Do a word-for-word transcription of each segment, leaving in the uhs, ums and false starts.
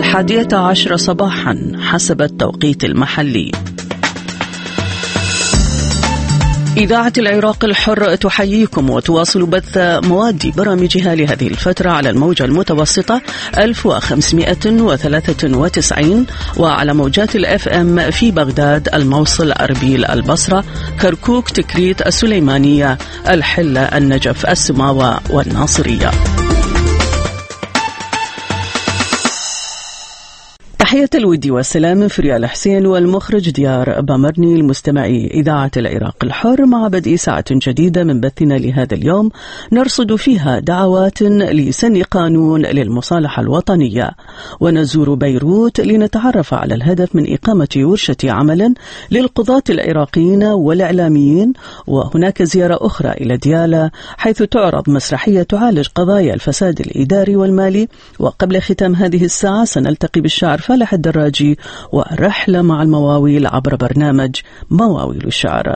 الحادية عشر صباحا حسب التوقيت المحلي. إذاعة العراق الحر تحييكم وتواصل بث مواد برامجها لهذه الفترة على الموجة المتوسطة ألف وخمسمائة وثلاثة وتسعين وعلى موجات الأف أم في بغداد، الموصل، أربيل، البصرة، كركوك، تكريت، السليمانية، الحلة، النجف، السماوة والناصرية. تحية الود والسلام من فريال حسين والمخرج ديار بامرني. المستمعي إذاعة العراق الحر، مع بدء ساعة جديدة من بثنا لهذا اليوم نرصد فيها دعوات لسن قانون للمصالحة الوطنية، ونزور بيروت لنتعرف على الهدف من إقامة ورشة عمل للقضاة العراقيين والإعلاميين. وهناك زيارة أخرى إلى ديالى حيث تعرض مسرحية تعالج قضايا الفساد الإداري والمالي. وقبل ختام هذه الساعة سنلتقي بالشاعر فالح الدراجي ورحلة مع المواويل عبر برنامج مواويل الشعر.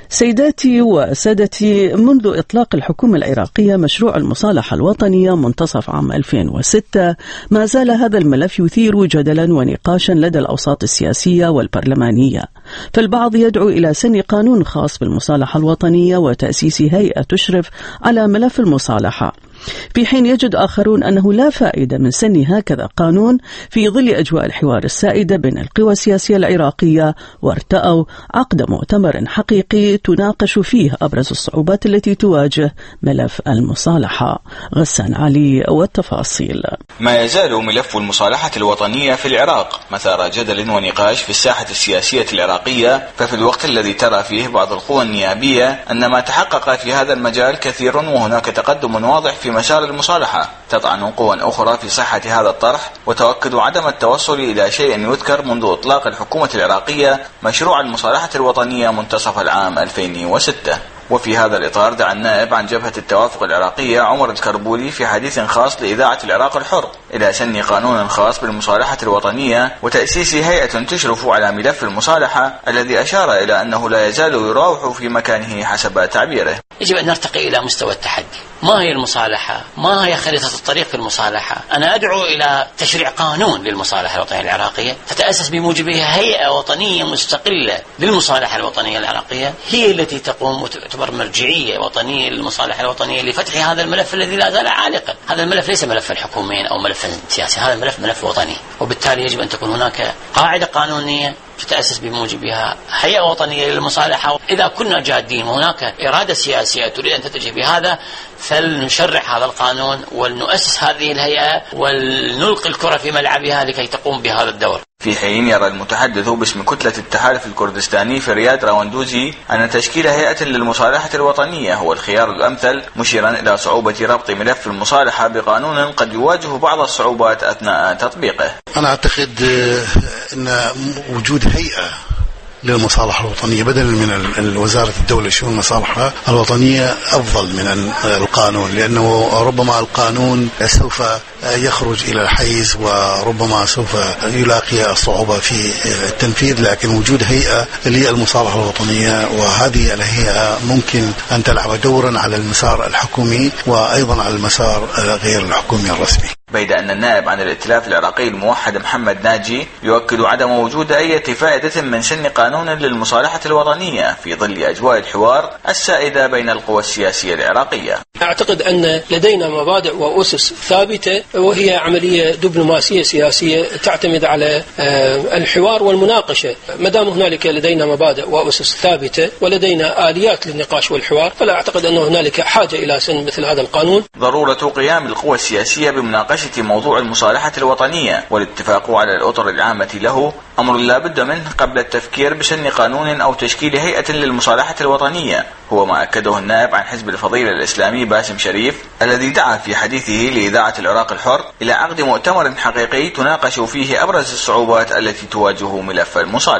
سيداتي وسادتي، منذ إطلاق الحكومة العراقية مشروع المصالحة الوطنية منتصف عام ألفين وستة ما زال هذا الملف يثير جدلا ونقاشا لدى الأوساط السياسية والبرلمانية، فالبعض يدعو إلى سن قانون خاص بالمصالحة الوطنية وتأسيس هيئة تشرف على ملف المصالحة، في حين يجد آخرون أنه لا فائدة من سن هكذا قانون في ظل أجواء الحوار السائدة بين القوى السياسية العراقية، وارتأوا عقد مؤتمر حقيقي تناقش فيه أبرز الصعوبات التي تواجه ملف المصالحة. غسان علي والتفاصيل. ما يزال ملف المصالحة الوطنية في العراق مثار جدل ونقاش في الساحة السياسية العراقية، ففي الوقت الذي ترى فيه بعض القوى النيابية أن ما تحقق في هذا المجال كثير وهناك تقدم واضح في مسار المصالحة، تطعن قوى أخرى في صحة هذا الطرح وتؤكد عدم التوصل إلى شيء يذكر منذ إطلاق الحكومة العراقية مشروع المصالحة الوطنية منتصف العام ألفين وستة. وفي هذا الإطار دعا النائب عن جبهة التوافق العراقية عمر الكربولي في حديث خاص لإذاعة العراق الحر إلى سن قانون خاص بالمصالحة الوطنية وتأسيس هيئة تشرف على ملف المصالحة، الذي أشار إلى أنه لا يزال يراوح في مكانه حسب تعبيره. يجب أن نرتقي إلى مستوى التحدي. ما هي المصالحة؟ ما هي خريطة الطريق في المصالحة؟ أنا أدعو إلى تشريع قانون للمصالحة الوطنية العراقية تتأسس بموجبها هيئة وطنية مستقلة للمصالحة الوطنية العراقية، هي التي تقوم وتعتبر مرجعية وطنية للمصالحة الوطنية لفتح هذا الملف الذي لا زال عالقا. هذا الملف ليس ملف الحكومين أو ملف سياسي، هذا الملف ملف وطني، وبالتالي يجب أن تكون هناك قاعدة قانونية تتأسس بموجبها هيئة وطنية للمصالحة. إذا كنا جادين وهناك إرادة سياسية تريد أن تتجه بهذا، فلنشرع هذا القانون ولنؤسس هذه الهيئة ولنلقي الكرة في ملعبها لكي تقوم بهذا الدور. في حين يرى المتحدث باسم كتلة التحالف الكردستاني فرياد راوندوزي أن تشكيل هيئة للمصالحة الوطنية هو الخيار الأمثل، مشيرا إلى صعوبة ربط ملف المصالحة بقانون قد يواجه بعض الصعوبات أثناء تطبيقه. أنا أعتقد أن وجود هيئة للمصالحة الوطنية بدلا من وزارة الدولة لشؤون المصالحة الوطنية أفضل من القانون، لأنه ربما القانون سوف يخرج إلى الحيز وربما سوف يلاقي صعوبة في التنفيذ، لكن وجود هيئة للمصالحة الوطنية وهذه الهيئة ممكن أن تلعب دورا على المسار الحكومي وأيضا على المسار غير الحكومي الرسمي. بيد أن النائب عن الائتلاف العراقي الموحد محمد ناجي يؤكد عدم وجود أي فائدة من سن قانون للمصالحة الوطنية في ظل أجواء الحوار السائدة بين القوى السياسية العراقية. أعتقد أن لدينا مبادئ وأسس ثابتة، وهي عملية دبلوماسية سياسية تعتمد على الحوار والمناقشة. ما دام هنالك لدينا مبادئ وأسس ثابتة ولدينا آليات للنقاش والحوار، فلا أعتقد أن هنالك حاجة إلى سن مثل هذا القانون. ضرورة قيام القوى السياسية بمناقشة موضوع المصالحة الوطنية والاتفاق على الأطر العامة له أمر لا بد منه قبل التفكير بسن قانون أو تشكيل هيئة للمصالحة الوطنية، هو ما أكده النائب عن حزب الفضيلة الإسلامي باسم شريف الذي دعا في حديثه لإذاعة العراق الحر إلى عقد مؤتمر حقيقي تناقش فيه أبرز الصعوبات التي تواجه ملف المصالحة.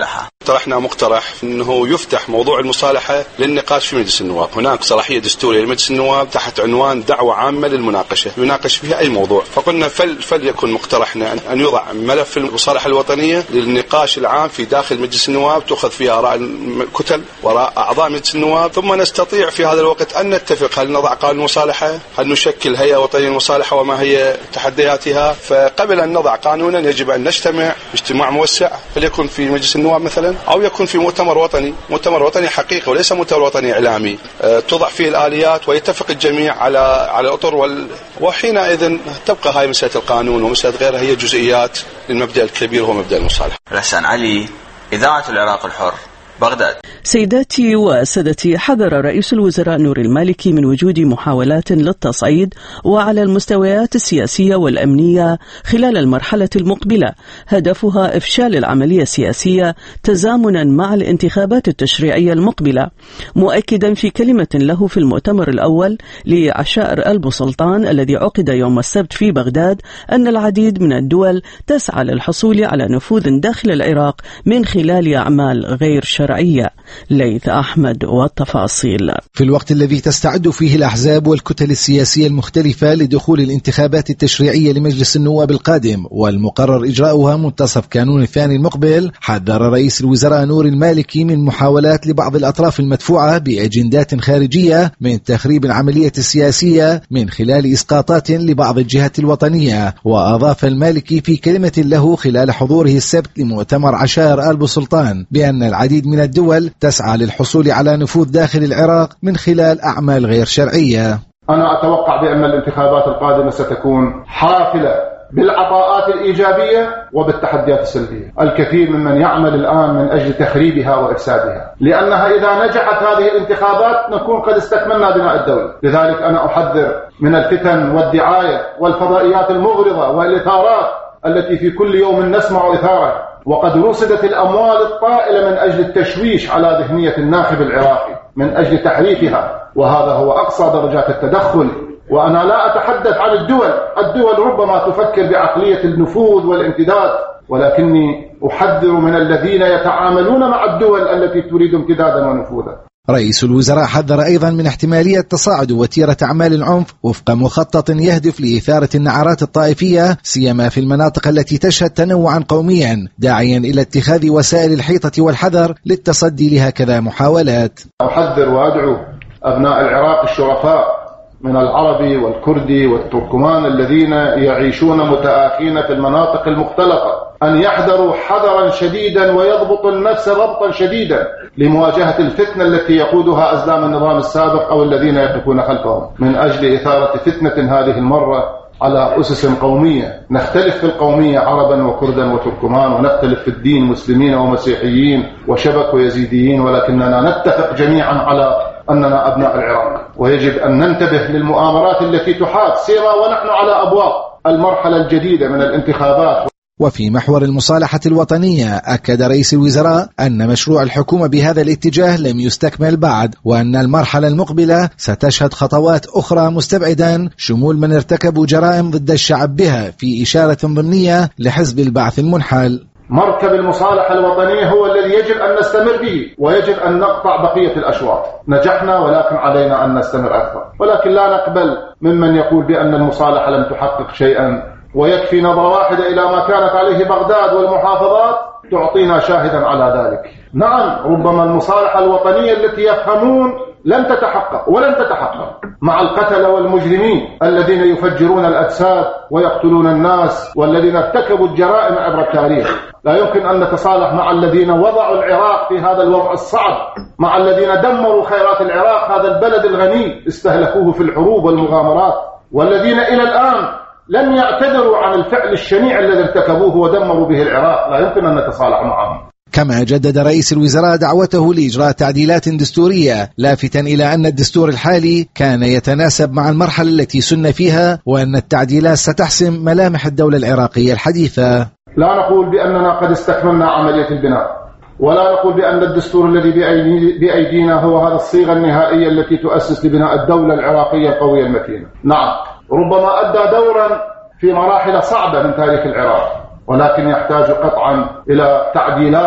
طرحنا مقترح أنه يفتح موضوع المصالحة للنقاش في مجلس النواب. هناك صلاحية دستورية لمجلس النواب تحت عنوان دعوة عامة للمناقشة يناقش فيها أي موضوع، فقلنا فل فليكن مقترحنا أن يوضع ملف المصالحة الوطنية للنقاش العام في داخل مجلس النواب، تأخذ فيها آراء الكتل وراء أعضاء مجلس النواب، ثم نستطيع في هذا الوقت أن نتفق هل نضع قانون المصالحة، هل نشكل هيئة وطنية للمصالحة وما هي تحدياتها. فقبل أن نضع قانونا يجب أن نجتمع اجتماع موسع، فليكن في مجلس النواب مثلا أو يكون في مؤتمر وطني، مؤتمر وطني حقيقي وليس مؤتمر وطني إعلامي، أه توضع فيه الآليات ويتفق الجميع على على الأطر وال... وحينئذ تبقى هاي مسألة القانون ومسألة غيرها هي جزئيات للمبدأ الكبير هو مبدأ المصالحة. الحسن علي، إذاعة العراق الحر، بغداد. سيداتي وسادتي، حذر رئيس الوزراء نور المالكي من وجود محاولات للتصعيد وعلى المستويات السياسية والأمنية خلال المرحلة المقبلة هدفها إفشال العملية السياسية تزامنا مع الانتخابات التشريعية المقبلة، مؤكدا في كلمة له في المؤتمر الأول لعشائر ألبو سلطان الذي عقد يوم السبت في بغداد أن العديد من الدول تسعى للحصول على نفوذ داخل العراق من خلال أعمال غير شرعية. ليث أحمد والتفاصيل. في الوقت الذي تستعد فيه الأحزاب والكتل السياسية المختلفة لدخول الانتخابات التشريعية لمجلس النواب القادم والمقرر إجراؤها منتصف كانون الثاني المقبل، حذر رئيس الوزراء نور المالكي من محاولات لبعض الأطراف المدفوعة بأجندات خارجية من تخريب العملية السياسية من خلال إسقاطات لبعض الجهات الوطنية. وأضاف المالكي في كلمة له خلال حضوره السبت لمؤتمر عشائر ألبو سلطان بأن العديد من الدول تسعى للحصول على نفوذ داخل العراق من خلال أعمال غير شرعية. أنا أتوقع بأن الانتخابات القادمة ستكون حافلة بالعطاءات الإيجابية وبالتحديات السلبية. الكثير ممن يعمل الآن من أجل تخريبها وإفسادها، لأنها إذا نجحت هذه الانتخابات نكون قد استكملنا بناء الدولة. لذلك أنا أحذر من الفتن والدعاية والفضائيات المغرضة والإثارات التي في كل يوم نسمع إثارة، وقد رصدت الأموال الطائلة من أجل التشويش على ذهنية الناخب العراقي من أجل تحريفها، وهذا هو أقصى درجات التدخل. وأنا لا أتحدث عن الدول، الدول ربما تفكر بعقلية النفوذ والامتداد، ولكني أحذر من الذين يتعاملون مع الدول التي تريد امتدادا ونفوذا. رئيس الوزراء حذر أيضا من احتمالية تصاعد وتيرة أعمال العنف وفق مخطط يهدف لإثارة النعرات الطائفية سيما في المناطق التي تشهد تنوعا قوميا، داعيا إلى اتخاذ وسائل الحيطة والحذر للتصدي لهكذا محاولات. أحذر وأدعو أبناء العراق الشرفاء من العربي والكردي والتركمان الذين يعيشون متآخين في المناطق المختلطة أن يحذروا حذرا شديدا ويضبطوا النفس ضبطا شديدا لمواجهة الفتنة التي يقودها أزلام النظام السابق أو الذين يقفون خلفهم من أجل إثارة فتنة هذه المرة على أسس قومية. نختلف في القومية عربا وكردا وتركمان، ونختلف في الدين مسلمين ومسيحيين وشبك ويزيديين، ولكننا نتفق جميعا على أننا أبناء العراق، ويجب أن ننتبه للمؤامرات التي تحاك سيرا ونحن على أبواب المرحلة الجديدة من الانتخابات. وفي محور المصالحة الوطنية أكد رئيس الوزراء أن مشروع الحكومة بهذا الاتجاه لم يستكمل بعد، وأن المرحلة المقبلة ستشهد خطوات أخرى مستبعدا شمول من ارتكبوا جرائم ضد الشعب بها، في إشارة ضمنية لحزب البعث المنحل. مركب المصالحة الوطنية هو الذي يجب أن نستمر به، ويجب أن نقطع بقية الأشواط. نجحنا ولكن علينا أن نستمر أكثر، ولكن لا نقبل ممن يقول بأن المصالحة لم تحقق شيئا، ويكفي نظرة واحدة إلى ما كانت عليه بغداد والمحافظات تعطينا شاهدا على ذلك. نعم، ربما المصالحة الوطنية التي يفهمون لن تتحقق ولن تتحقق مع القتلة والمجرمين الذين يفجرون الأجساد ويقتلون الناس والذين ارتكبوا الجرائم عبر التاريخ. لا يمكن أن نتصالح مع الذين وضعوا العراق في هذا الوضع الصعب، مع الذين دمروا خيرات العراق، هذا البلد الغني استهلكوه في الحروب والمغامرات، والذين إلى الآن لم يعتذروا عن الفعل الشنيع الذي ارتكبوه ودمروا به العراق. لا يمكن أن نتصالح معهم. كما جدد رئيس الوزراء دعوته لإجراء تعديلات دستورية، لافتاً إلى أن الدستور الحالي كان يتناسب مع المرحلة التي سن فيها، وأن التعديلات ستحسم ملامح الدولة العراقية الحديثة. لا نقول بأننا قد استكملنا عملية البناء، ولا نقول بأن الدستور الذي بأيدينا هو هذا الصيغة النهائية التي تؤسس لبناء الدولة العراقية القوية المتينة. نعم، ربما أدى دورا في مراحل صعبة من تاريخ العراق، ولكن يحتاج قطعا إلى تعديلات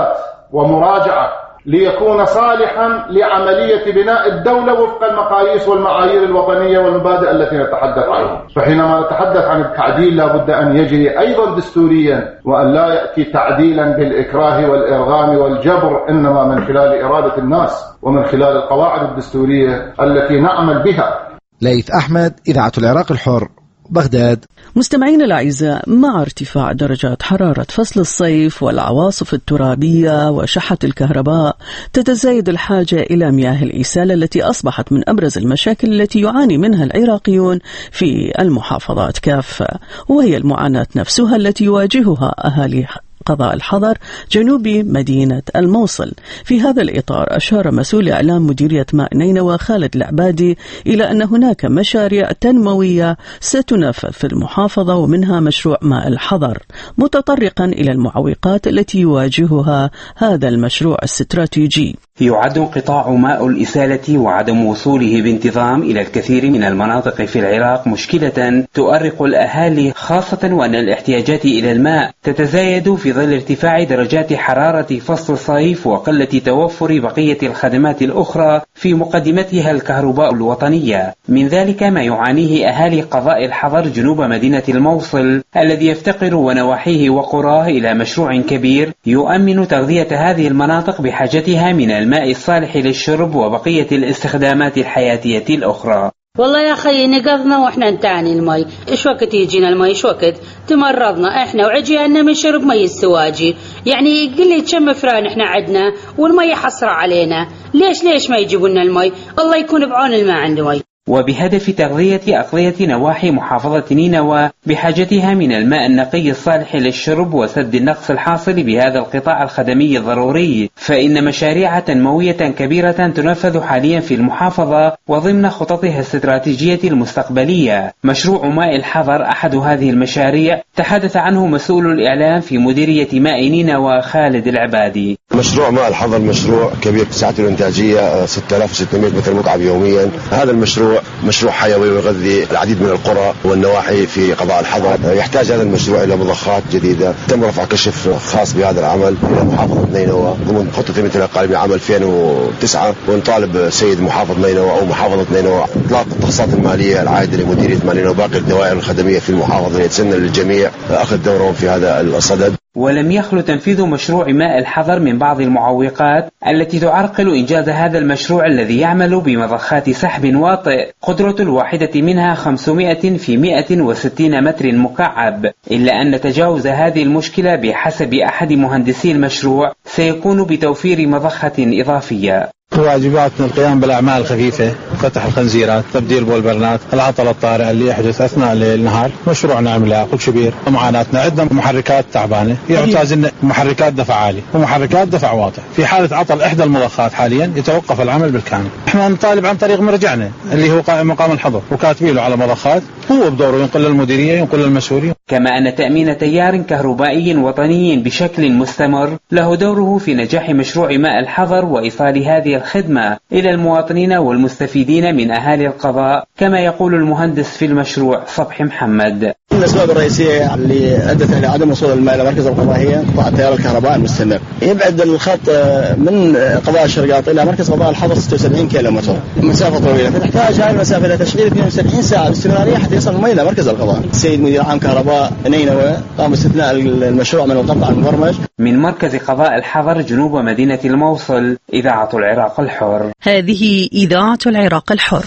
ومراجعة ليكون صالحا لعملية بناء الدولة وفق المقاييس والمعايير الوطنية والمبادئ التي نتحدث عنها. فحينما نتحدث عن التعديل لا بد أن يجري أيضا دستوريا، وأن لا يأتي تعديلا بالإكراه والإرغام والجبر، إنما من خلال إرادة الناس ومن خلال القواعد الدستورية التي نعمل بها. ليث أحمد، إذاعة العراق الحر، بغداد. مستمعين الأعزاء، مع ارتفاع درجات حرارة فصل الصيف والعواصف الترابية وشحة الكهرباء، تتزايد الحاجة إلى مياه الإسالة التي أصبحت من أبرز المشاكل التي يعاني منها العراقيون في المحافظات كافة، وهي المعاناة نفسها التي يواجهها أهالي قضاء الحضر جنوب مدينة الموصل. في هذا الإطار أشار مسؤول إعلام مديرية ماء نينوى خالد العبادي إلى أن هناك مشاريع تنموية ستنفذ في المحافظة، ومنها مشروع ماء الحضر، متطرقا إلى المعوقات التي يواجهها هذا المشروع الاستراتيجي. يعد انقطاع ماء الإسالة وعدم وصوله بانتظام إلى الكثير من المناطق في العراق مشكلة تؤرق الأهالي، خاصة وأن الاحتياجات إلى الماء تتزايد في ظل ارتفاع درجات حرارة فصل الصيف وقلة توفر بقية الخدمات الأخرى في مقدمتها الكهرباء الوطنية. من ذلك ما يعانيه أهالي قضاء الحضر جنوب مدينة الموصل، الذي يفتقر ونواحيه وقراه إلى مشروع كبير يؤمن تغذية هذه المناطق بحاجتها من الماء الصالح للشرب وبقية الاستخدامات الحياتية الأخرى. والله يا أخي نقضنا وإحنا نتعني الماء، إيش وقت يجينا الماء، إيش وقت تمرضنا إحنا وعجينا من شرب ماء السواجي. يعني قل لي كم فران إحنا عدنا والماء حصر علينا، ليش ليش ما يجيبونا الماء؟ الله يكون بعون الماء عند ماء. وبهدف تغذية أقضية نواحي محافظة نينوى بحاجتها من الماء النقي الصالح للشرب وسد النقص الحاصل بهذا القطاع الخدمي الضروري، فإن مشاريع تنموية كبيرة تنفذ حاليا في المحافظة وضمن خططها الاستراتيجية المستقبلية. مشروع ماء الحضر أحد هذه المشاريع، تحدث عنه مسؤول الإعلام في مديرية ماء نينوى خالد العبادي. مشروع ماء الحضر مشروع كبير، سعته الإنتاجية ستة آلاف وستمائة متر مكعب يوميا. هذا المشروع مشروع حيوي ويغذي العديد من القرى والنواحي في قضاء الحضر. يحتاج هذا المشروع إلى مضخات جديدة. تم رفع كشف خاص بهذا العمل إلى محافظة نينوى ضمن خطة الانتقال بعام ألفين وتسعة، ونطالب سيد محافظ نينوى أو محافظة نينوى إطلاق التخصصات المالية العائدة لمديرية ماء نينوى وباقي الدوائر الخدمية في المحافظة ليتسنى للجميع أخذ دورهم في هذا الصدد. ولم يخلو تنفيذ مشروع ماء الحضر من بعض المعوقات التي تعرقل إنجاز هذا المشروع الذي يعمل بمضخات سحب واطئ قدرة الواحدة منها خمسمائة في مائة وستين متر مكعب، إلا أن تجاوز هذه المشكلة بحسب أحد مهندسي المشروع سيكون بتوفير مضخة إضافية. واجباتنا القيام بالأعمال الخفيفة، فتح الخنزيرات، تبديل بولبرنات، العطل الطارئ اللي يحدث أثناء النهار. مشروعنا عملاق وكبير، معاناتنا عندنا محركات تعبانة، يحتاج لنا محركات دفع عالي ومحركات دفع واطي. في حالة عطل إحدى المضخات حاليا يتوقف العمل بالكامل. احنا نطالب عن طريق مرجعنا اللي هو قائم مقام الحضر وكاتبين له على مضخات، هو بدوره ينقل للمديرية ينقل للمسؤولين. كما أن تأمين تيار كهربائي وطني بشكل مستمر له دوره في نجاح مشروع ماء الحضر وإيصال هذه الخدمة إلى المواطنين والمستفيدين من أهالي القضاء، كما يقول المهندس في المشروع صبحي محمد. الأسباب الرئيسية اللي أدت إلى عدم وصول الماء إلى مركز القضاء هي قطاع التيار الكهربائي المستمر. يبعد الخط من قضاء الشرقاط إلى مركز قضاء الحضر ستة وسبعين كيلومتر، مسافة طويلة، فتحتاج هذه المسافة إلى تشغيل اثنين وسبعين ساعة باستمرارية حتى يصل الماء إلى مركز القضاء. السيد مدير عام كهرباء نينوى قام باستثناء المشروع من القطع المبرمج. من مركز قضاء الحضر جنوب مدينة الموصل، إذاعة العراق الحر. هذه إذاعة العراق الحر.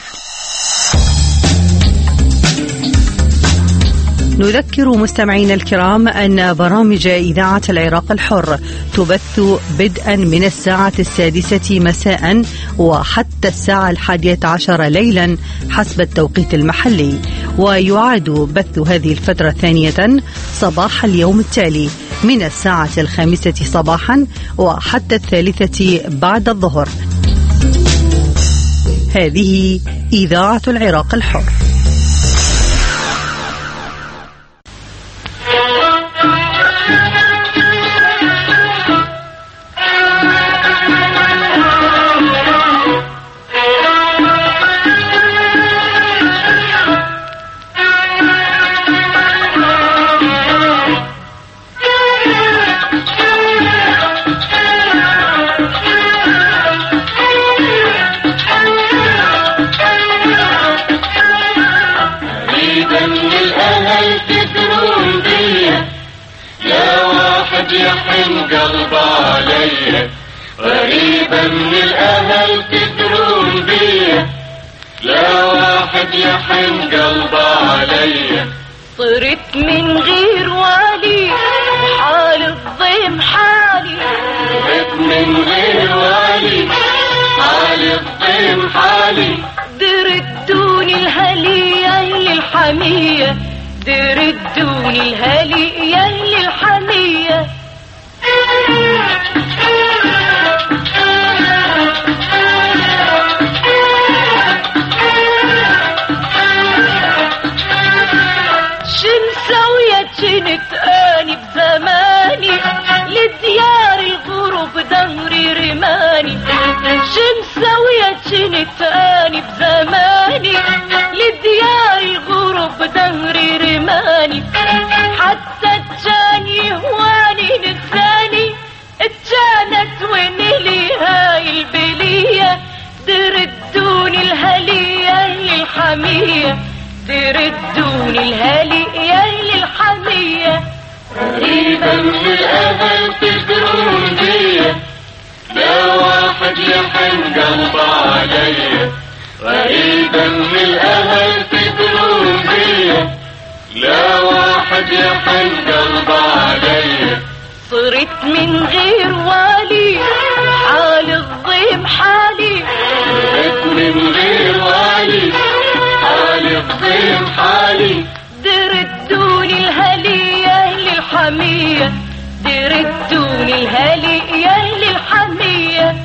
نذكر مستمعينا الكرام أن برامج إذاعة العراق الحر تبث بدءا من الساعة السادسة مساء وحتى الساعة الحادية عشر ليلا حسب التوقيت المحلي، ويعاد بث هذه الفترة ثانية صباح اليوم التالي من الساعة الخامسة صباحا وحتى الثالثة بعد الظهر. هذه إذاعة العراق الحر. واحد يحن قلبه علي، غريبة من الأهل تدرون بيه، لا واحد يحن قلبه علي. صرت من غير والي حال الضيم حالي، صرت من غير والي حال الضيم حالي. دردوني الهلي أهل الحمية، دردوني الهلي أهل الحمية. شمسوية جنت اني بزماني، لديار الغروب دهري رماني. شمسوية جنت اني بزماني، لديار الغروب دهري رماني. حتى الجاني هواني نساني، اتجانت وين لي هاي البلية. دردوني الهلي اهل الحمية، دردوني الهالي يا أهل الحمية. غريبة من الأهل تدرون بيه، لا واحد يحن قلبه علي. غريبة من الأهل تدرون بيه، لا واحد يحن قلبه علي. صرت من غير والي حال الضيم حالي، صرت من غير والي حال الضيم حالي. دردوني الهلي يا أهل الحمية، دردوني الهلي يا أهل الحمية.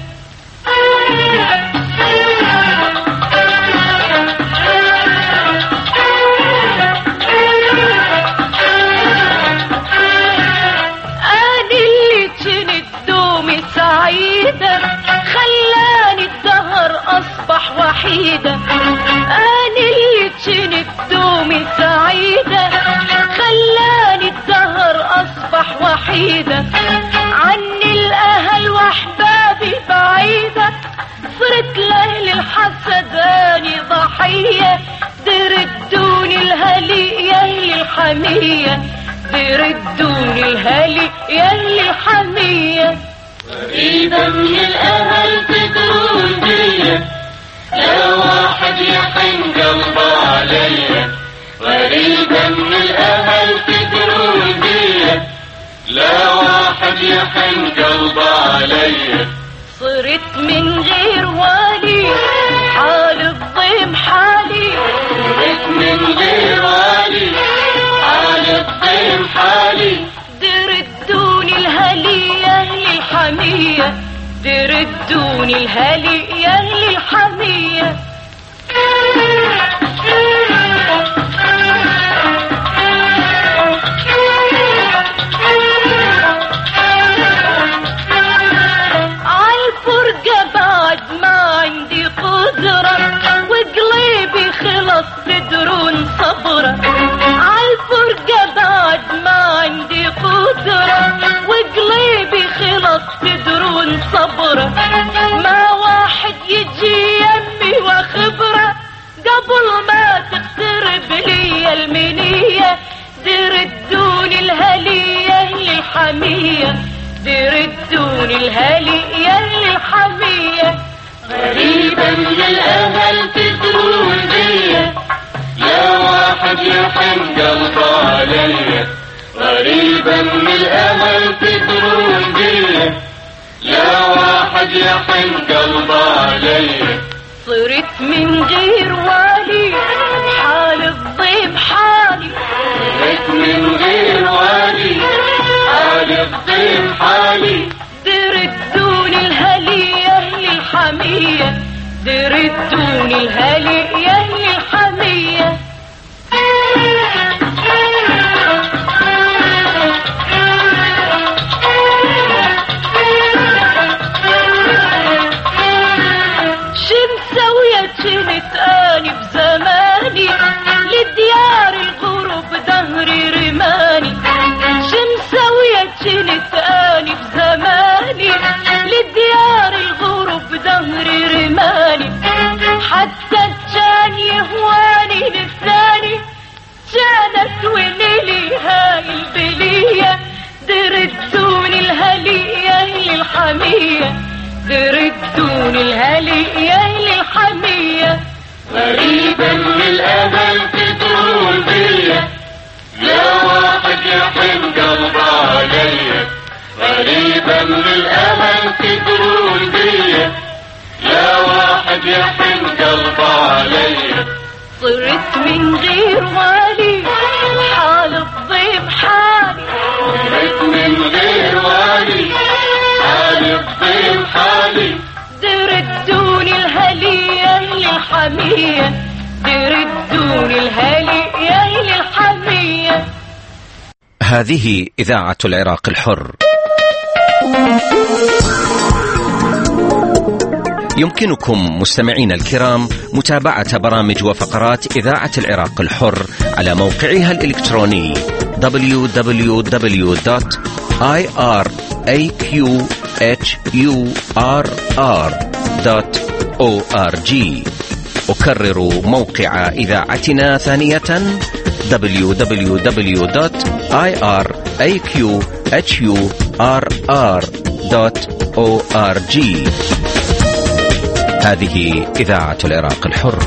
أنا اللي جنت دومي سعيدة، خلاني الدهر أصبح وحيدة. أنا اللي جنت دومي سعيدة، خلاني الدهر أصبح وحيدة. عني الأهل وأحبابي بعيدة، صرت لأهل الحسد أني ضحية. دردوني الهلي يا أهل الحمية، دردوني الهلي يا أهل الحمية. غريبة من الأهل تدرون بيه، لا واحد يحن قلبه علي. غريبة من الأهل تدرون بيه، لا واحد يحن قلبه علي. صرت من غير والي حال الضيم حالي، صرت من غير والي حال الضيم حالي. دردوني الهلي يا أهل الحمية، دردوني الهلي يا أهل الحمية. عالفرقة بعد ما عندي قدرة، وقلبي خلص تدرون صبرة. عالفرقة بعد ما عندي قدرة، وقلبي خلص تدرون صبرة. ما واحد يجي يمي وخبرة، قبل ما تقترب لي المنية. دردوني الهلي يا أهل الحمية، دردوني الهلي يا أهل الحمية. غريبة من الأهل تدرون بيه، لا واحد يحن قلبه علي. غريبة من الأهل تدرون بيه، لا واحد يحن قلبه علي. صرت من غير والي حال الضيم حالي، صرت من غير والي حال الضيم حالي. دردوني الهلي يا أهل الحمية، دردوني الهلي يا أهل الحمية. شمسوية جنت اني بزماني، لديار الغروب دهري رماني. شمسوية جنت اني بزماني، لديار الغروب دهري رماني. حتى الجاني الدون الهالي يهلي الحمية غريبا للأمل تدور بيا يا واحد يحن قلبه عليا غريبا للأمل تدور بيا يا واحد يحن قلبه عليا صرت من غير والي حال الضيم حالي صرت من غير والي حال الضيم حالي دير الدون الهالي يهلي الحمية دير الدون الهالي يهلي الحمية. هذه إذاعة العراق الحر. يمكنكم مستمعين الكرام متابعة برامج وفقرات إذاعة العراق الحر على موقعها الإلكتروني دبليو دبليو دبليو دوت آي آر إيه كيو إتش يو آر آر دوت أو آر جي. أكرر موقع إذاعتنا ثانية دبليو دبليو دبليو دوت آي آر إيه كيو إتش يو آر آر دوت أو آر جي. هذه إذاعة العراق الحر.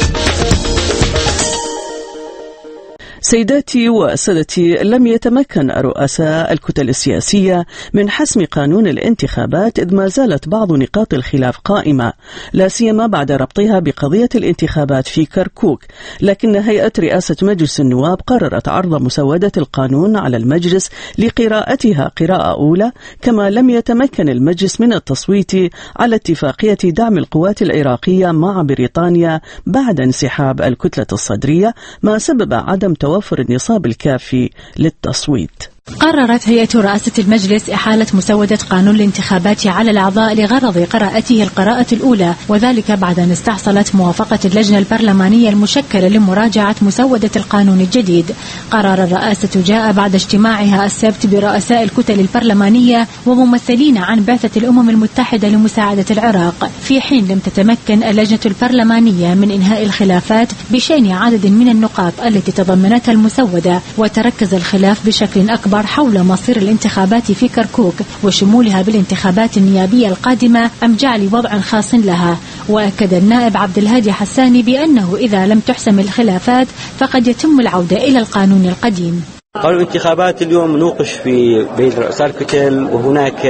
سيداتي وسادتي، لم يتمكن رؤساء الكتل السياسية من حسم قانون الانتخابات إذ ما زالت بعض نقاط الخلاف قائمة، لا سيما بعد ربطها بقضية الانتخابات في كركوك. لكن هيئة رئاسة مجلس النواب قررت عرض مسودة القانون على المجلس لقراءتها قراءة أولى، كما لم يتمكن المجلس من التصويت على اتفاقية دعم القوات العراقية مع بريطانيا بعد انسحاب الكتلة الصدرية، ما سبب عدم توفر النصاب الكافي للتصويت. قررت هيئة رئاسة المجلس إحالة مسودة قانون الانتخابات على الأعضاء لغرض قراءته القراءة الأولى، وذلك بعد أن استحصلت موافقة اللجنة البرلمانية المشكلة لمراجعة مسودة القانون الجديد. قرار الرئاسة جاء بعد اجتماعها السبت برؤساء الكتل البرلمانية وممثلين عن بعثة الأمم المتحدة لمساعدة العراق، في حين لم تتمكن اللجنة البرلمانية من إنهاء الخلافات بشأن عدد من النقاط التي تضمنتها المسودة، وتركز الخلاف بشكل أكبر حول مصير الانتخابات في كركوك وشمولها بالانتخابات النيابية القادمة أم جعل وضع خاص لها. وأكد النائب عبد الهادي حساني بأنه إذا لم تحسم الخلافات فقد يتم العودة إلى القانون القديم. قانون الانتخابات اليوم نوقش في بين رؤساء الكتل، وهناك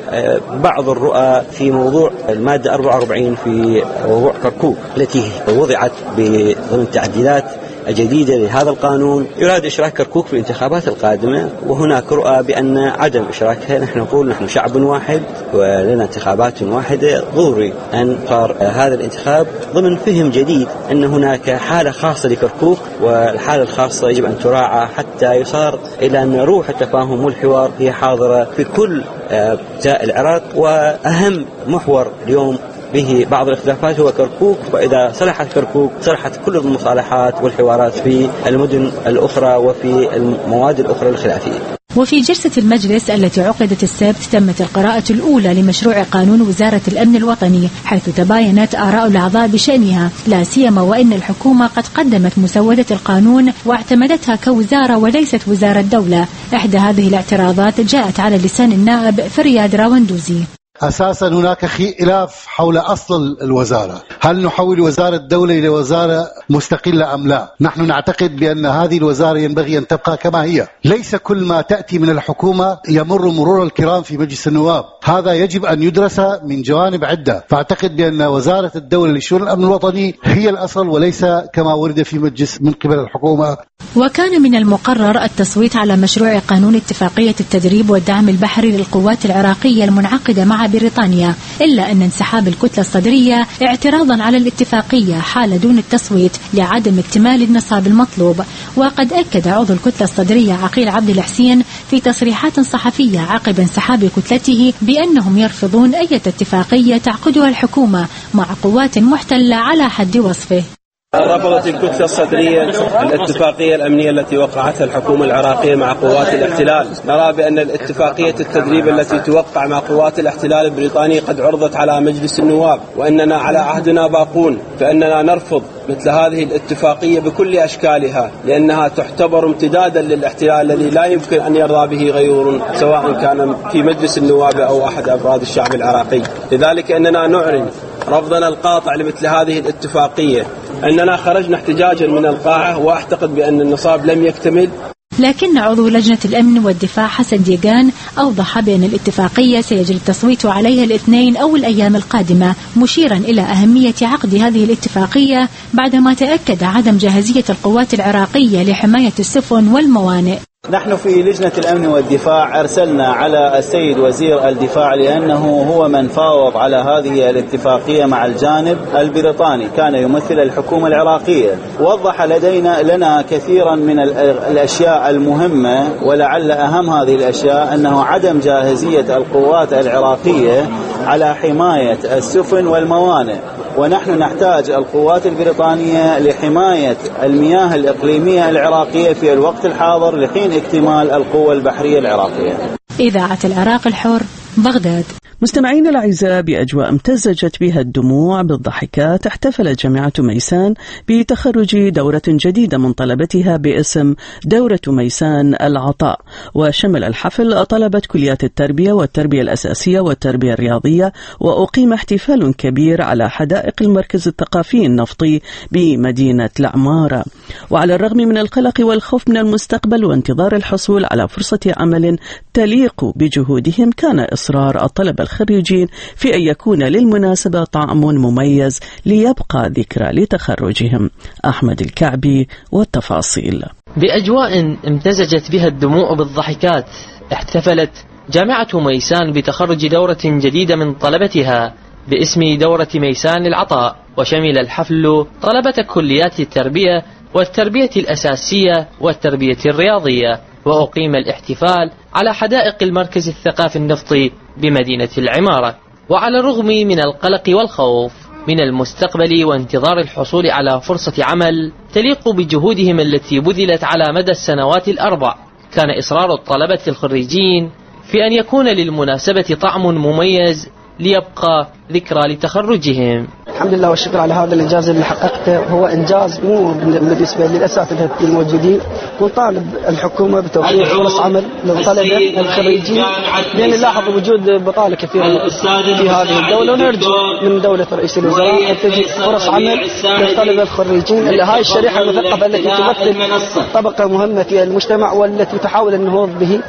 بعض الرؤى في موضوع المادة أربعة وأربعين في موضوع كركوك التي وضعت ضمن تعديلات جديدة لهذا القانون. يراد إشراك كركوك في الانتخابات القادمة، وهناك رؤى بأن عدم إشراكها. نحن نقول نحن شعب واحد ولنا انتخابات واحدة، ضروري أن صار هذا الانتخاب ضمن فهم جديد أن هناك حالة خاصة لكركوك، والحالة الخاصة يجب أن تراعى حتى يصار إلى أن روح التفاهم والحوار هي حاضرة في كل أجزاء العراق. وأهم محور اليوم به بعض الاختلافات هو كركوك، وإذا صلحت كركوك صلحت كل المصالحات والحوارات في المدن الأخرى وفي المواد الأخرى الخلافية. وفي جلسة المجلس التي عقدت السبت تمت القراءة الأولى لمشروع قانون وزارة الأمن الوطني، حيث تباينت آراء الأعضاء بشأنها، لا سيما وإن الحكومة قد قدمت مسودة القانون واعتمدتها كوزارة وليست وزارة دولة. إحدى هذه الاعتراضات جاءت على لسان النائب فرياد راوندوزي. أساسا هناك خلاف حول أصل الوزارة، هل نحول وزارة الدولة إلى وزارة مستقلة أم لا؟ نحن نعتقد بأن هذه الوزارة ينبغي أن تبقى كما هي. ليس كل ما تأتي من الحكومة يمر مرور الكرام في مجلس النواب، هذا يجب أن يدرس من جوانب عدة. فأعتقد بأن وزارة الدولة لشؤون الأمن الوطني هي الأصل وليس كما ورد في مجلس من قبل الحكومة. وكان من المقرر التصويت على مشروع قانون اتفاقية التدريب والدعم البحري للقوات العراقية المنعقدة مع بريطانيا، إلا أن انسحاب الكتلة الصدرية اعتراضا على الاتفاقية حال دون التصويت لعدم اكتمال النصاب المطلوب. وقد أكد عضو الكتلة الصدرية عقيل عبد الحسين في تصريحات صحفية عقب انسحاب كتلته بأنهم يرفضون أي اتفاقية تعقدها الحكومة مع قوات محتلة على حد وصفه. رفضت الكتلة الصدرية الاتفاقية الأمنية التي وقعتها الحكومة العراقية مع قوات الاحتلال. نرى بأن الاتفاقية التدريب التي توقع مع قوات الاحتلال البريطاني قد عرضت على مجلس النواب، وأننا على عهدنا باقون، فإننا نرفض مثل هذه الاتفاقية بكل أشكالها، لأنها تعتبر امتدادا للاحتلال الذي لا يمكن أن يرضى به غيور، سواء كان في مجلس النواب أو أحد أفراد الشعب العراقي. لذلك أننا نعلن رفضنا القاطع لمثل هذه الاتفاقية. أننا خرجنا احتجاجا من القاعة، وأعتقد بأن النصاب لم يكتمل. لكن عضو لجنة الأمن والدفاع حسن ديغان أوضح بأن الاتفاقية سيجري التصويت عليها الاثنين أو الأيام القادمة، مشيرا إلى أهمية عقد هذه الاتفاقية بعدما تأكد عدم جاهزية القوات العراقية لحماية السفن والموانئ. نحن في لجنة الأمن والدفاع أرسلنا على السيد وزير الدفاع، لأنه هو من فاوض على هذه الاتفاقية مع الجانب البريطاني، كان يمثل الحكومة العراقية. وضح لدينا لنا كثيرا من الأشياء المهمة، ولعل أهم هذه الأشياء أنه عدم جاهزية القوات العراقية على حماية السفن والموانئ، ونحن نحتاج القوات البريطانية لحماية المياه الإقليمية العراقية في الوقت الحاضر لحين اكتمال القوة البحرية العراقية. إذاعة العراق الحر، بغداد. مستمعين الأعزاء، بأجواء امتزجت بها الدموع بالضحكات، احتفلت جامعة ميسان بتخرج دورة جديدة من طلبتها باسم دورة ميسان العطاء، وشمل الحفل طلبة كليات التربية والتربية الأساسية والتربية الرياضية، وأقيم احتفال كبير على حدائق المركز الثقافي النفطي بمدينة العمارة. وعلى الرغم من القلق والخوف من المستقبل وانتظار الحصول على فرصة عمل تليق بجهودهم، كان إصرار الطلبة الخريجين في أن يكون للمناسبة طعم مميز ليبقى ذكرى لتخرجهم. أحمد الكعبي والتفاصيل. بأجواء امتزجت بها الدموع بالضحكات، احتفلت جامعة ميسان بتخرج دورة جديدة من طلبتها باسم دورة ميسان العطاء، وشمل الحفل طلبة كليات التربية والتربية الأساسية والتربية الرياضية، وأقيم الاحتفال على حدائق المركز الثقافي النفطي بمدينة العمارة. وعلى الرغم من القلق والخوف من المستقبل وانتظار الحصول على فرصة عمل تليق بجهودهم التي بذلت على مدى السنوات الأربع، كان إصرار الطلبة الخريجين في أن يكون للمناسبة طعم مميز ليبقى ذكرى لتخرجهم. الحمد لله والشكر على هذا الإنجاز اللي حققته، هو إنجاز مو بالنسبة للأساتذة الموجودين، وطالب الحكومة بتوفير فرص عمل للطلبة الخريجين، لأن نلاحظ وجود بطالة كثيرة في هذه الدولة، ونرجو من دولة رئيس الوزراء أن تجد فرص عمل للطلبة الخريجين، اللي هاي الشريحة المثقفة التي تمثل طبقة مهمة في المجتمع، والتي تحاول النهوض به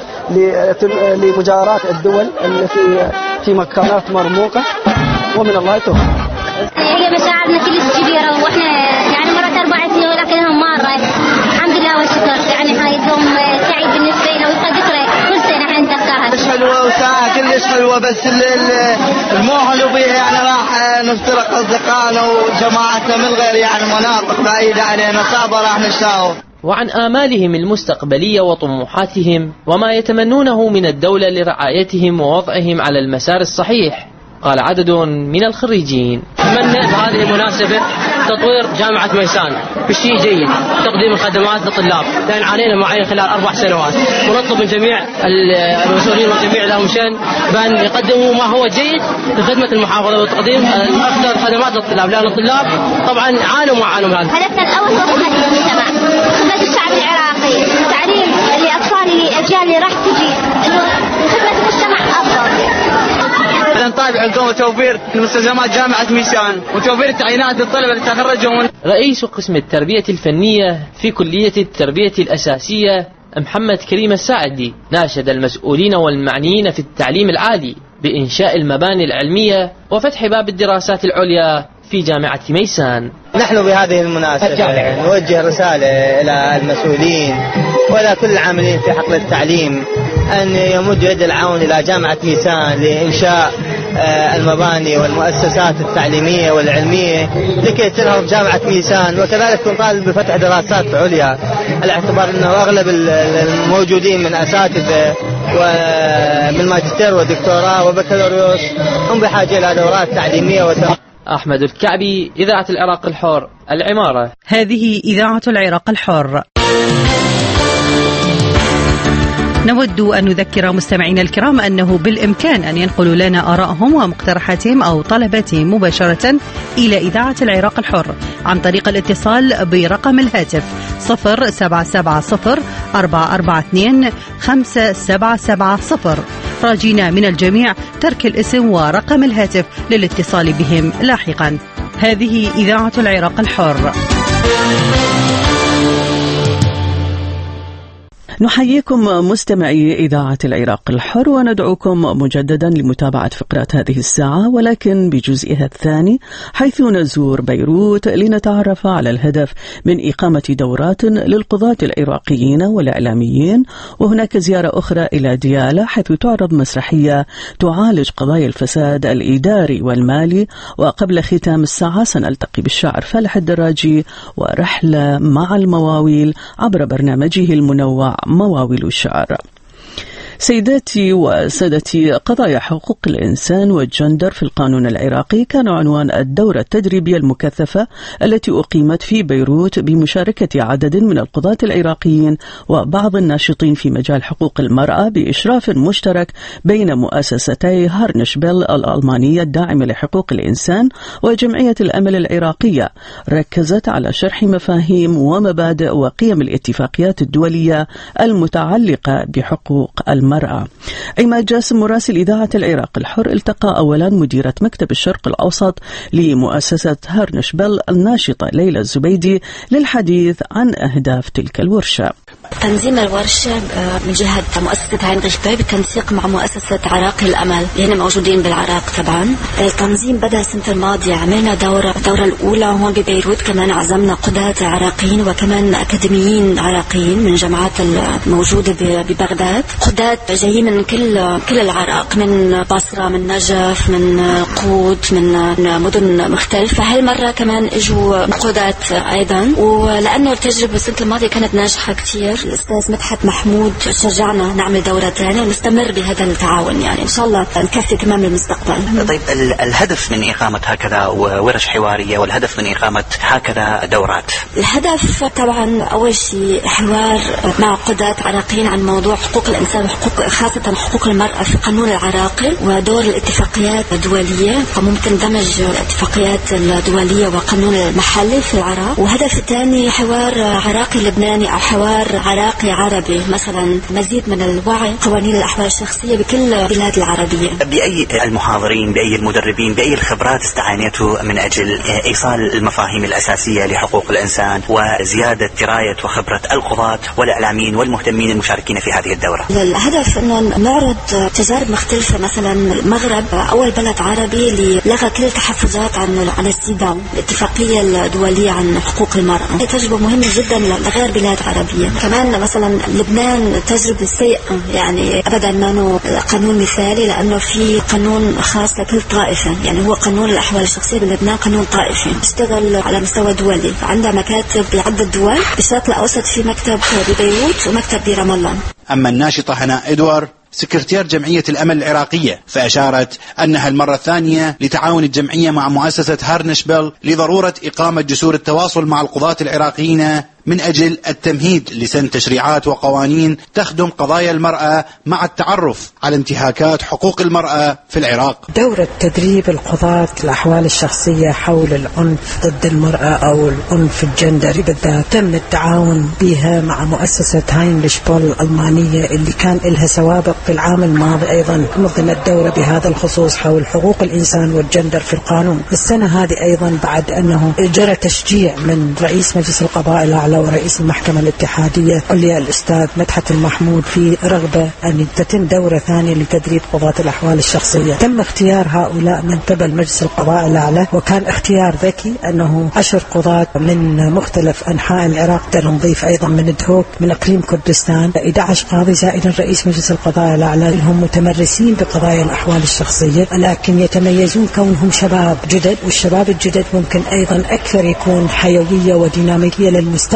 لمجاراة الدول التي في مكانات مرموقة، ومن الله توفيق. هي مشاعرنا كلش كبيرة، واحنا يعني مرات أربع سنين ولكنها مرة الحمد لله والشكر، يعني هاي يوم سعيد بالنسبة لنا، ويقدر كل سنة احنا نتذكرها. كلش حلوة وساعة كلش حلوة، بس المو حلو بيها يعني راح نفترق أصدقائنا وجماعتنا من غير يعني مناطق بعيدة علينا، صعبة راح نشتاق. وعن آمالهم المستقبلية وطموحاتهم وما يتمنونه من الدولة لرعايتهم ووضعهم على المسار الصحيح، قال عدد من الخريجين: أتمنى بهذه المناسبة تطوير جامعة ميسان بشيء جيد، تقديم الخدمات للطلاب، لأن علينا معين خلال أربع سنوات، ونطلب من جميع المسؤولين وجميع الأمشان بأن يقدموا ما هو جيد لخدمة المحافظة وتقديم أفضل الخدمات للطلاب، لأن الطلاب طبعا عانوا وعانوا من هذا. هدفنا الأول هو خدمة المجتمع، خدمة الشعب العراقي، تعليم لأطفال الأجيال اللي راح تجي، إنه خدمة المجتمع أفضل. نطالب حكومة توفير مستلزمات جامعة ميسان وتوفير التعيينات للطلبة اللي تخرجوا. رئيس قسم التربية الفنية في كلية التربية الأساسية محمد كريم الساعدي ناشد المسؤولين والمعنيين في التعليم العالي بإنشاء المباني العلمية وفتح باب الدراسات العليا في جامعة ميسان. نحن بهذه المناسبة نوجه رسالة إلى المسؤولين وإلى كل العاملين في حقل التعليم أن يمدوا يد العون إلى جامعة ميسان لإنشاء المباني والمؤسسات التعليمية والعلمية لكي تنهض جامعة ميسان، وكذلك نطالب بفتح دراسات عليا، على اعتبار أنه أغلب الموجودين من أساتذة ومن ماجستير ودكتوراه وبكالوريوس هم بحاجة إلى دورات تعليمية وتنمية. أحمد الكعبي، إذاعة العراق الحر، العمارة. هذه إذاعة العراق الحر. نود أن نذكر مستمعينا الكرام أنه بالإمكان أن ينقلوا لنا آرائهم ومقترحاتهم أو طلباتهم مباشرة إلى إذاعة العراق الحر عن طريق الاتصال برقم الهاتف صفر سبعة سبعة صفر أربعة أربعة اثنين خمسة سبعة سبعة صفر. راجينا من الجميع ترك الاسم ورقم الهاتف للاتصال بهم لاحقا. هذه إذاعة العراق الحر. نحييكم مستمعي إذاعة العراق الحر وندعوكم مجددا لمتابعة فقرات هذه الساعة، ولكن بجزئها الثاني، حيث نزور بيروت لنتعرف على الهدف من إقامة دورات للقضاة العراقيين والإعلاميين، وهناك زيارة أخرى إلى ديالى حيث تعرض مسرحية تعالج قضايا الفساد الإداري والمالي. وقبل ختام الساعة سنلتقي بالشاعر فالح الدراجي ورحلة مع المواويل عبر برنامجه المنوع مواويل الشعر. سيداتي وسادتي، قضايا حقوق الإنسان والجندر في القانون العراقي كان عنوان الدورة التدريبية المكثفة التي أقيمت في بيروت بمشاركة عدد من القضاة العراقيين وبعض الناشطين في مجال حقوق المرأة بإشراف مشترك بين مؤسستي هارنشبيل الألمانية الداعمة لحقوق الإنسان وجمعية الأمل العراقية. ركزت على شرح مفاهيم ومبادئ وقيم الاتفاقيات الدولية المتعلقة بحقوق المرأة. المرأة. عماد جاسم مراسل إذاعة العراق الحر التقى أولا مديرة مكتب الشرق الأوسط لمؤسسة هارنشبيل الناشطة ليلى الزبيدي للحديث عن أهداف تلك الورشة. تنظيم الورشة من جهة مؤسسة هاينريش بيل بالتنسيق مع مؤسسة عراقي الأمل اللي هن موجودين بالعراق. طبعا التنظيم بدأ السنة الماضية، عملنا دورة الدورة الأولى هون ببيروت، كمان عزمنا قضاة عراقيين وكمان أكاديميين عراقيين من جامعات الموجودة ببغداد، قضاة جايين من كل كل العراق، من بصرة، من نجف، من قود، من مدن مختلفة. هالمرة كمان اجوا قضاة أيضا، ولأنه التجربة السنة الماضية كانت ناجحة كتير، الأستاذ مدحت محمود شجعنا نعمل دورة ثانية ونستمر بهذا التعاون، يعني إن شاء الله نكفي كمان بالمستقبل. طيب الهدف من إقامة هكذا ورش حوارية والهدف من إقامة هكذا دورات؟ الهدف طبعا أول شيء حوار مع قضاة عراقيين عن موضوع حقوق الإنسان وحقوق خاصة حقوق المرأة في القانون العراقي ودور الاتفاقيات الدولية، فممكن دمج الاتفاقيات الدولية والقانون المحلي في العراق. وهدف الثاني حوار عراقي لبناني أو حوار عراقي عربي، مثلا مزيد من الوعي قوانين الأحوال الشخصية بكل البلاد العربية. بأي المحاضرين، بأي المدربين، بأي الخبرات استعانيتوا من أجل إيصال المفاهيم الأساسية لحقوق الإنسان وزيادة دراية وخبرة القضاة والإعلاميين والمهتمين المشاركين في هذه الدورة؟ الهدف أن نعرض تجارب مختلفة، مثلا المغرب أول بلد عربي اللي لغى كل التحفظات عن عن السيداو، الاتفاقية الدولية عن حقوق المرأة. هي تجربة مهمة جدا لغير بلاد عربية. كمان مثلا لبنان تجربة سيئة، يعني أبدا ما قانون مثالي، لأنه في قانون خاص لكل طائفة، يعني هو قانون الأحوال الشخصية بلبنان قانون طائفي اشتغل على مستوى دولي، عندها مكاتب بعدة دول. بالشرق الأوسط في مكتب ببيروت ومكتب برام الله. أما الناشطة هناء إدوار سكرتير جمعية الأمل العراقية فأشارت أنها المرة الثانية لتعاون الجمعية مع مؤسسة هارنشبيل لضرورة إقامة جسور التواصل مع القضاة العراقيين من أجل التمهيد لسن تشريعات وقوانين تخدم قضايا المرأة مع التعرف على انتهاكات حقوق المرأة في العراق. دورة تدريب القضاة الأحوال الشخصية حول العنف ضد المرأة أو العنف الجندري بالذات تم التعاون بها مع مؤسسة هاينريش بيل الألمانية اللي كان لها سوابق في العام الماضي أيضا نظمت دورة بهذا الخصوص حول حقوق الإنسان والجندر في القانون. السنة هذه أيضا بعد أنه جرى تشجيع من رئيس مجلس القضاء الأعلى ورئيس المحكمة الاتحادية عليا الأستاذ مدحت المحمود في رغبة أن تتم دورة ثانية لتدريب قضاة الأحوال الشخصية. تم اختيار هؤلاء من قبل مجلس القضاء الأعلى، وكان اختيار ذكي أنه عشر قضاة من مختلف أنحاء العراق، نضيف أيضا من دهوك من إقليم كردستان، أحد عشر قاضي زائدا رئيس مجلس القضاء الأعلى، هم متمرسين بقضايا الأحوال الشخصية، لكن يتميزون كونهم شباب جدد، والشباب الجدد ممكن أيضا أكثر يكون حيوية وديناميكية للمستقبل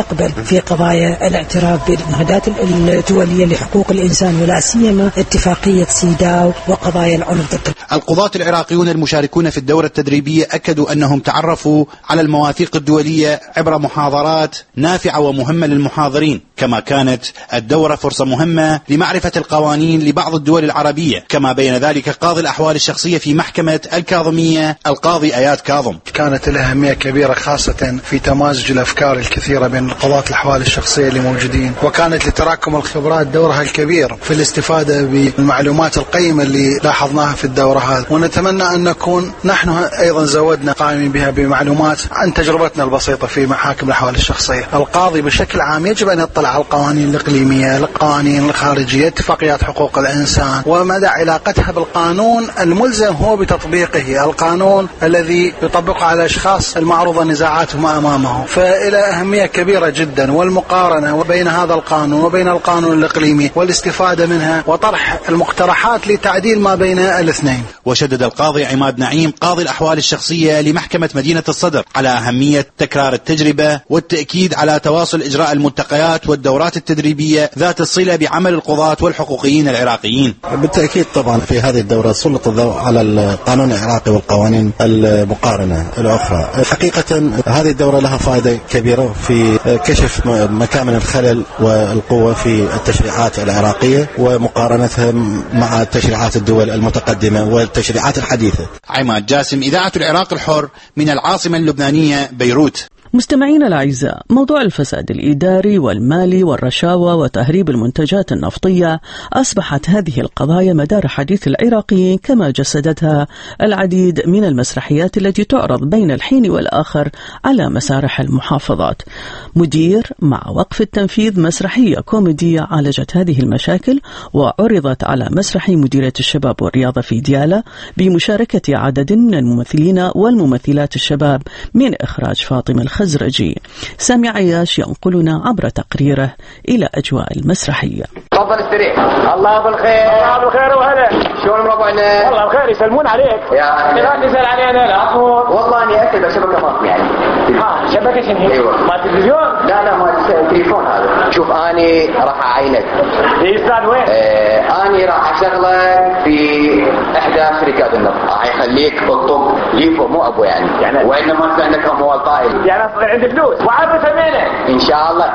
المستقبل في قضايا الاعتراف بالمهدات الدولية لحقوق الإنسان ولا سيما اتفاقية سيداو وقضايا العنف ضد القضاة العراقيون المشاركون في الدورة التدريبية أكدوا أنهم تعرفوا على المواثيق الدولية عبر محاضرات نافعة ومهمة للمحاضرين، كما كانت الدورة فرصة مهمة لمعرفة القوانين لبعض الدول العربية، كما بين ذلك قاضي الأحوال الشخصية في محكمة الكاظمية القاضي آيات كاظم. كانت لها أهمية كبيرة خاصة في تمازج الأفكار الكثيرة بين قضاة الأحوال الشخصية اللي موجودين، وكانت لتراكم الخبرات دورها الكبير في الاستفادة بالمعلومات القيمة اللي لاحظناها في الدورة هذه، ونتمنى أن نكون نحن أيضا زودنا قائمين بها بمعلومات عن تجربتنا البسيطة في محاكم الأحوال الشخصية. القاضي بشكل عام يجب أن يطلع على القوانين الإقليمية، القوانين الخارجية، اتفاقيات حقوق الإنسان ومدى علاقتها بالقانون الملزم هو بتطبيقه، القانون الذي يطبقه على الأشخاص المعروضة نزاعاتهم أمامه. فإلى أهمية كبيرة جدا، والمقارنة بين هذا القانون وبين القانون الإقليمي والاستفادة منها وطرح المقترحات لتعديل ما بين الاثنين. وشدد القاضي عماد نعيم قاضي الأحوال الشخصية لمحكمة مدينة الصدر على أهمية تكرار التجربة والتأكيد على تواصل إجراء الملتقيات والدورات التدريبية ذات الصلة بعمل القضاة والحقوقيين العراقيين. بالتأكيد طبعا في هذه الدورة سلط الضوء على القانون العراقي والقوانين المقارنة الأخرى. حقيقة هذه الدورة لها فائدة كبيرة في كشف مكامن الخلل والقوة في التشريعات العراقية ومقارنتها مع تشريعات الدول المتقدمة والتشريعات الحديثة. عماد جاسم، إذاعة العراق الحر من العاصمة اللبنانية بيروت. مستمعينا الأعزاء، موضوع الفساد الإداري والمالي والرشاوى وتهريب المنتجات النفطية أصبحت هذه القضايا مدار حديث العراقيين، كما جسدتها العديد من المسرحيات التي تعرض بين الحين والآخر على مسارح المحافظات. مدير مع وقف التنفيذ مسرحية كوميدية عالجت هذه المشاكل وعرضت على مسرح مديرية الشباب والرياضة في ديالى بمشاركة عدد من الممثلين والممثلات الشباب من إخراج فاطمة الخ الخزرجي. سامي عياش ينقلنا عبر تقريره إلى أجواء المسرحية. تفضل استريح. الله بالخير. الله بالخير وهلا. شلون ربعنا؟ والله بخير، يسلمون عليك. يا لا تسأل علينا لا. والله اني اكتب شبكة مصر يعني. اه شبكة شنو؟ ايوه. ما التلفزيون؟ لا لا ما التليفون هذا. شوف اني راح اعينك. اي استاذ وين؟ آه اني راح اشغلك في احدى شركات النفط. راح يخليك بالطب ليفو مو ابو يعني. يعني وانما كانك هو القائل. يعني عندك فلوس وعارف سمينا ان شاء الله.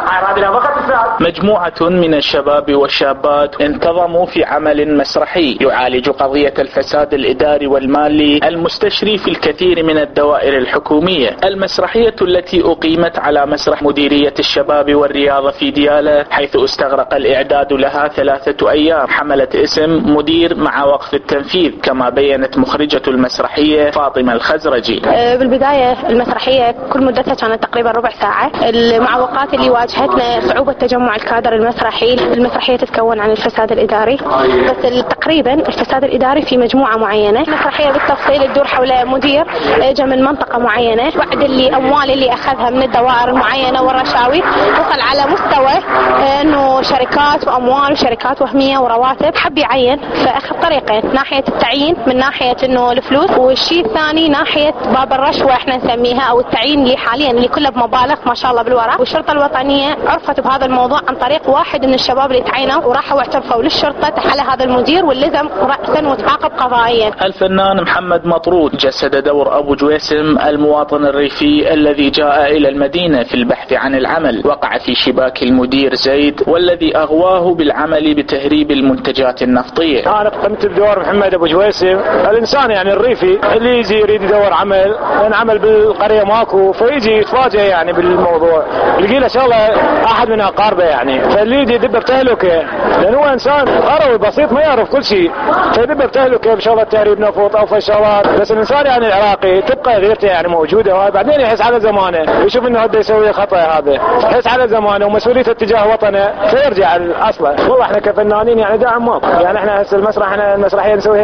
مجموعة من الشباب والشابات انتظموا في عمل مسرحي يعالج قضية الفساد الإداري والمالي المستشري في الكثير من الدوائر الحكومية. المسرحية التي أقيمت على مسرح مديرية الشباب والرياضة في ديالى، حيث استغرق الإعداد لها ثلاثة أيام، حملت اسم مدير مع وقف التنفيذ، كما بيّنت مخرجة المسرحية فاطمة الخزرجي. بالبداية المسرحية كل مدتها كانت تقريبا ربع ساعة. المعوقات اللي واجهتنا صعوبة تجمع الكادر المسرحي. المسرحية تتكون عن الفساد الإداري، بس تقريبا الفساد الإداري في مجموعة معينة. المسرحية بالتفصيل تدور حول مدير اجى من منطقة معينة، بعد اللي أموال اللي أخذها من الدوائر المعينة والرشاوي وصل على مستوى إنه شركات وأموال وشركات وهمية ورواتب، حب يعين، فأخذ طريقين، ناحية التعيين من ناحية إنه الفلوس، والشيء الثاني ناحية باب الرشوة احنا نسميها أو التعيين اللي حاليا اللي كله بمبالغ ما شاء الله بالوراء. والشرطة الوطنية عرفت بهذا الموضوع عن طريق واحد من الشباب اللي تعينوا وراحوا واعترفوا للشرطة على هذا المدير واللزم رأسا وتعاقب قضائيا. الفنان محمد مطرود جسد دور أبو جويسم المواطن الريفي الذي جاء إلى المدينة في البحث عن العمل، وقع في شباك المدير زيد والذي أغواه بالعمل بتهريب المنتجات النفطية. أنا قمت بدور محمد أبو جويسم، الإنسان يعني الريفي اللي يجي يريد يدور عمل، لأن عمل بالقرية ماكو، فيجي يتفاجئ يعني بالموضوع، يلقي له شغله احد من اقاربه يعني، فاللي يجي يدب بتهلكه، لان هو انسان قروي بسيط ما يعرف كل شيء، فيدب بتهلكه بشغله تهريب نفط او فشلات. بس الانسان يعني العراقي تبقى غيرته يعني موجوده، وبعدين يحس على زمانه، يشوف انه هذا يسوي خطا، هذا يحس على زمانه ومسؤوليته تجاه وطنه، فيرجع لاصله. والله احنا كفنانين يعني داعم ماكو، يعني احنا هسه المسرح احنا المسرحيه نسويها من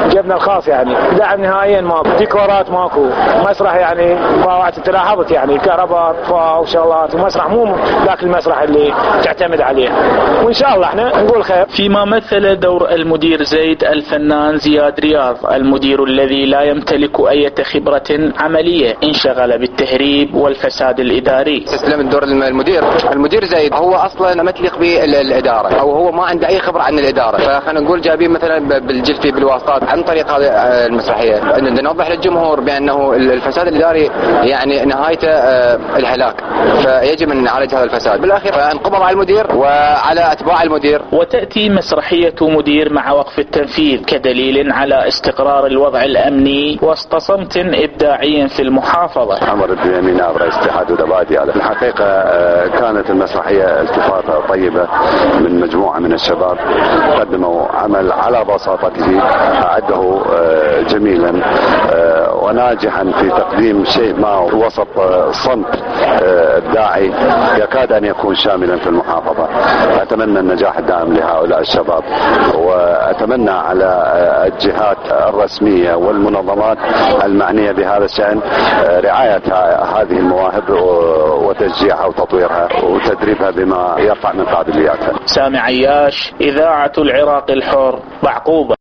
جبنا الخاص يعني دعم نهائيا ماكو، ديكورات ماكو، مسرح يعني ضاعت تلاحظت يعني كهرباء اطفاء وشغلات، المسرح مو ذاك المسرح اللي تعتمد عليه، وان شاء الله احنا نقول خير. فيما مثل دور المدير زيد الفنان زياد رياض، المدير الذي لا يمتلك اي خبرة عملية، انشغل بالتهريب والفساد الاداري. تسلم الدور المدير، المدير زيد هو اصلا ما تليق بالاداره او هو ما عنده اي خبره عن الاداره، فخلينا نقول جايبين مثلا بالجلفي بالواسطات عن طريق هذه المسرحيه نوضح للجمهور بانه الفساد الاداري يعني نهايته الهلاك، فيجب ان نعالج هذا الفساد. بالاخير نقبض على المدير وعلى اتباع المدير. وتاتي مسرحيه مدير مع وقف التنفيذ كدليل على استقرار الوضع الامني وسط صمت ابداعي في المحافظه. عمر بن نائب رئيس اتحاد ودبادي. على الحقيقه كانت المسرحيه التفاته طيبه من مجموعه من الشباب قدموا عمل على بساطته، اعده جميلا وناجحا في تقديم شيء ما وسط صمت ابداعي يكاد ان يكون شاملا في المحافظه. اتمنى النجاح الدائم لهؤلاء الشباب، واتمنى على الجهات الرسميه والمنظمات المعنيه بهذا الشان رعايه هذه المواهب وتشجيعها وتطويرها وتدريبها بما يرفع من قابلياتها. سامي عياش، إذاعة العراق الحر، بعقوبة.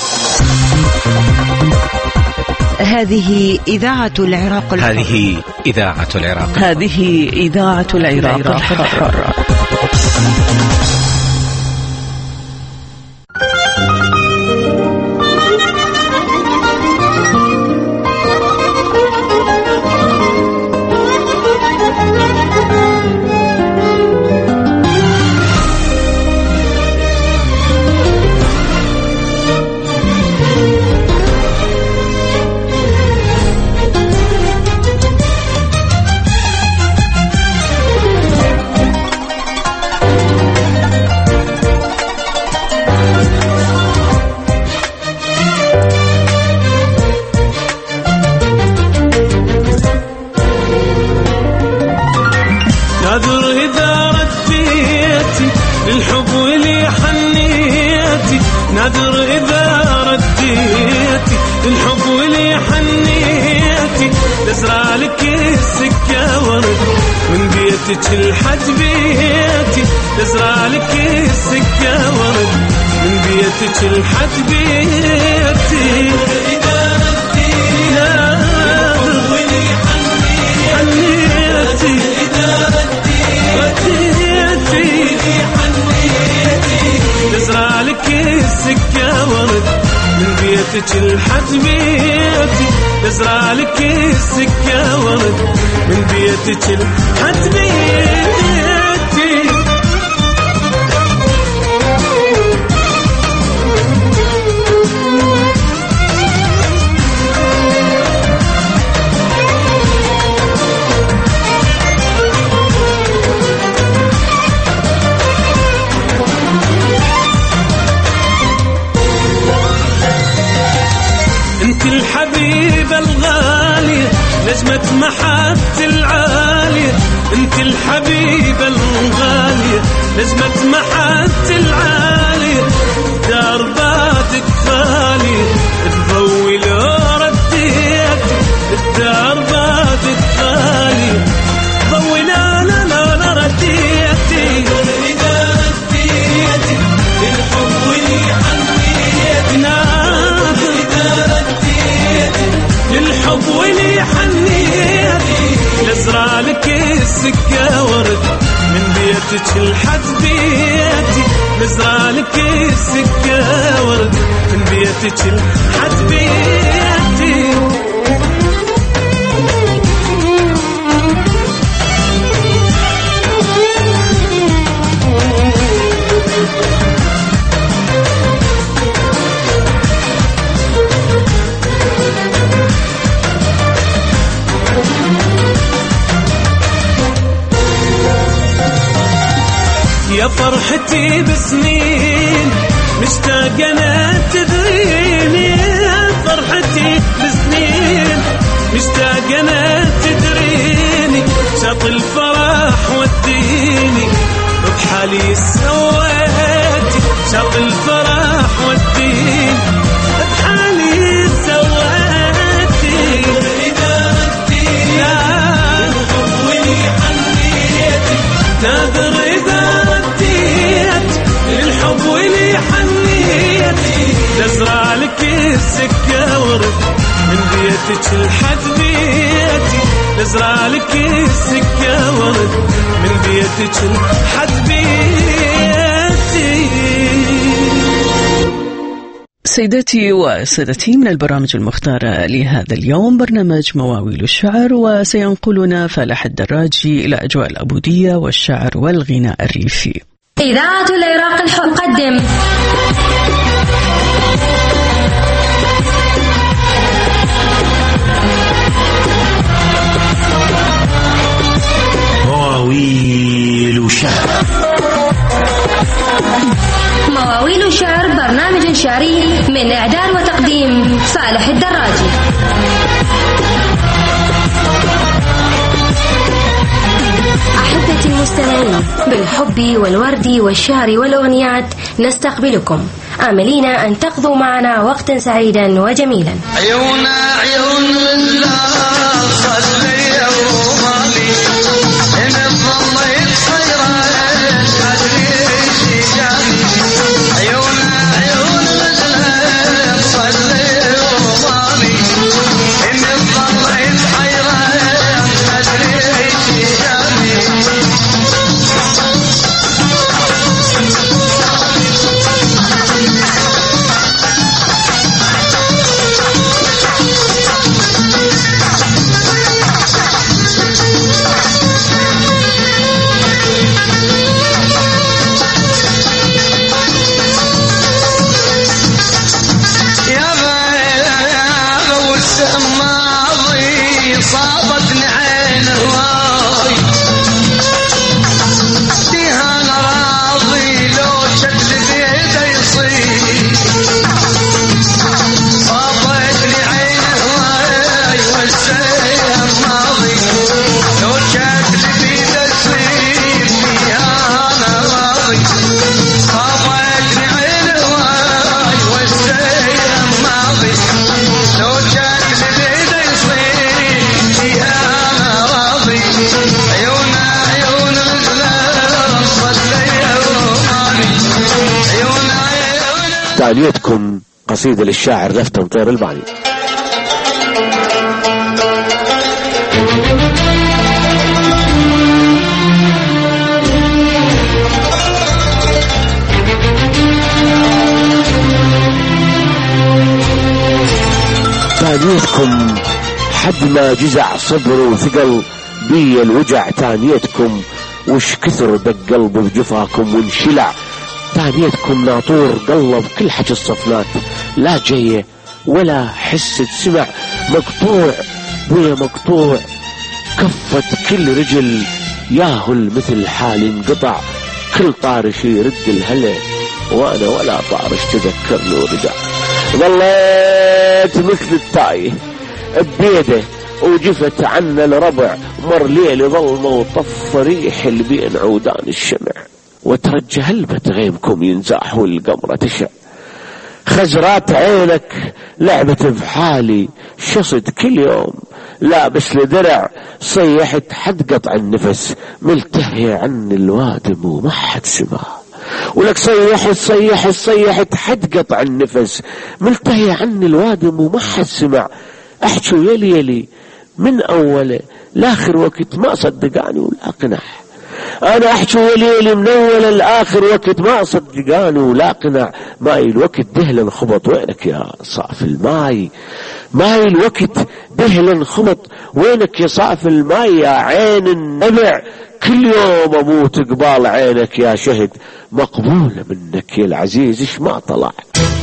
هذه إذاعة العراق الحر. هذه إذاعة العراق هذه إذاعة العراق الحر. نادر إذا رديتي الحب ولي حنيتي نزرع لك السكة ورد من بيتك لحد بيتي، نزرع لك السكة ورد من بيتك لحد بيتي. إذا رديتي نادر ولي حنيتي، إذا رديتي نزرع لك السكة ورد من بيتك لحد بيتي، نزرع لك السكة ورد من بيتك لحد بيتي. انت الحبيبة الغالية نجمة محط العالية، انت الحبيبة الغالية نجمة محط العالية، دار باتك خالية تضوي لو رديت، الدار باتك خالية ضوي لا لا لا لا رديتي. إذا رديتي الحب ولي حنيتنا، للحب ولي حنيتي نزرع لك السكة ورد من بيتك لحد بيتي، نزرع لك السكة ورد من بيتك لحد بيتي. يا فرحتي بسنين مشتاق انا تدريني، يا فرحتي بسنين مشتاق انا تدريني، شاط الفرح وديني بحالي سويتي، شاط الفرح وديني بحالي بيتك لحد بيتي نزرع لك السكة ورد من بيتك لحد بيتي. سيداتي وسادتي، من البرامج المختارة لهذا اليوم برنامج مواويل الشعر، وسينقلنا فالح الدراجي إلى أجواء العبودية والشعر والغناء الريفي. إذاعة العراق الحر قدم مواويل شعر. مواويل شعر برنامج شعري من إعداد وتقديم فالح الدراجي. أحبتي المستمعين، بالحب والورد والشعر والأغنيات نستقبلكم، آملين أن تقضوا معنا وقتا سعيدا وجميلا. عيون عيون الله صلي ومالي إن الظل يتصير أدري شجاني. عيون عيون الله صلي ومالي إن الظل يتصير أدري شجاني. صابتني عين الراي فيها انا راضي لو شكل بيده يصير. صابتني عين الراي والسير ماضي لو شكل بيده يصير فيها انا راضي. صابتني عين الراي والسير ماضي لو شكل بيده يصير. تاليتكم قصيدة للشاعر رفتم طير الباني. تاليتكم حد ما جزع صبر وثقل بي الوجع. تانيتكم وش كثر دق قلب بجفاكم وانشلع. تانيتكم ناطور قلب كل حج الصفنات لا جيه ولا حسة سمع. مقطوع ويا مقطوع كفت كل رجل ياهل مثل حالي انقطع. كل طارش يرد الهلا وانا ولا طارش تذكرني ورجع. ظليت مثل التايه بيده وجفت عنا الربع. مر ليل ظلمه وطف ريح البين عودان الشمع. وترجى هلبة غيمكم ينزاح والقمرة تشع. خزرات عينك لعبت بحالي شصد كل يوم لابس لدرع. صيحت حد قطع النفس ملتهي عن الوادم وما حد سمع. ولك صيحت صيحت صيحت حد قطع النفس ملتهي عن الوادم وما حد سمع. احكوا يلي يلي من اوله لاخر وقت ما صدقاني ولا قنح. انا احكي وليلي من اول الاخر وقت ما صدقاني ولا قنع. ماي الوقت دهلا خبط وينك يا صاف الماي. ماي الوقت دهلا خبط وينك يا صاف الماي. يا عين النبع كل يوم اموت قبال عينك يا شهد. مقبولة منك يا العزيز ايش ما طلع.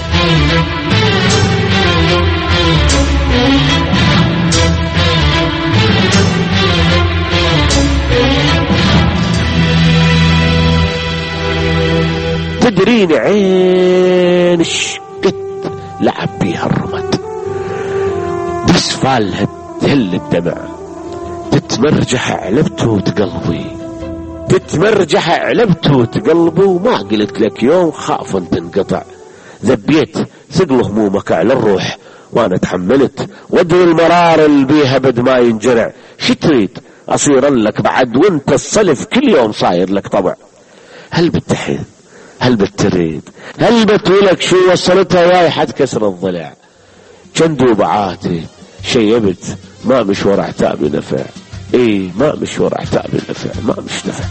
تدريني عين شقت لعب بيها الرمد بس فالها تهل الدمع. تتمرجح علبته وتقلبي تتمرجح علبته وتقلبي. وما قلت لك يوم خافا تنقطع. ذبيت ثقل همومك على الروح وانا تحملت. وادري المرار اللي بيها بد ما ينجرع. شي تريد اصير لك بعد وانت الصلف كل يوم صاير لك طبع. هل بتحين هل بتريد هل بتقولك شو وصلتها وياي حد كسر الضلع. جندو بعاتي شيبت ما مشوار عتاب نفع. ايه ما مشوار عتاب نفع، ما مش نفع.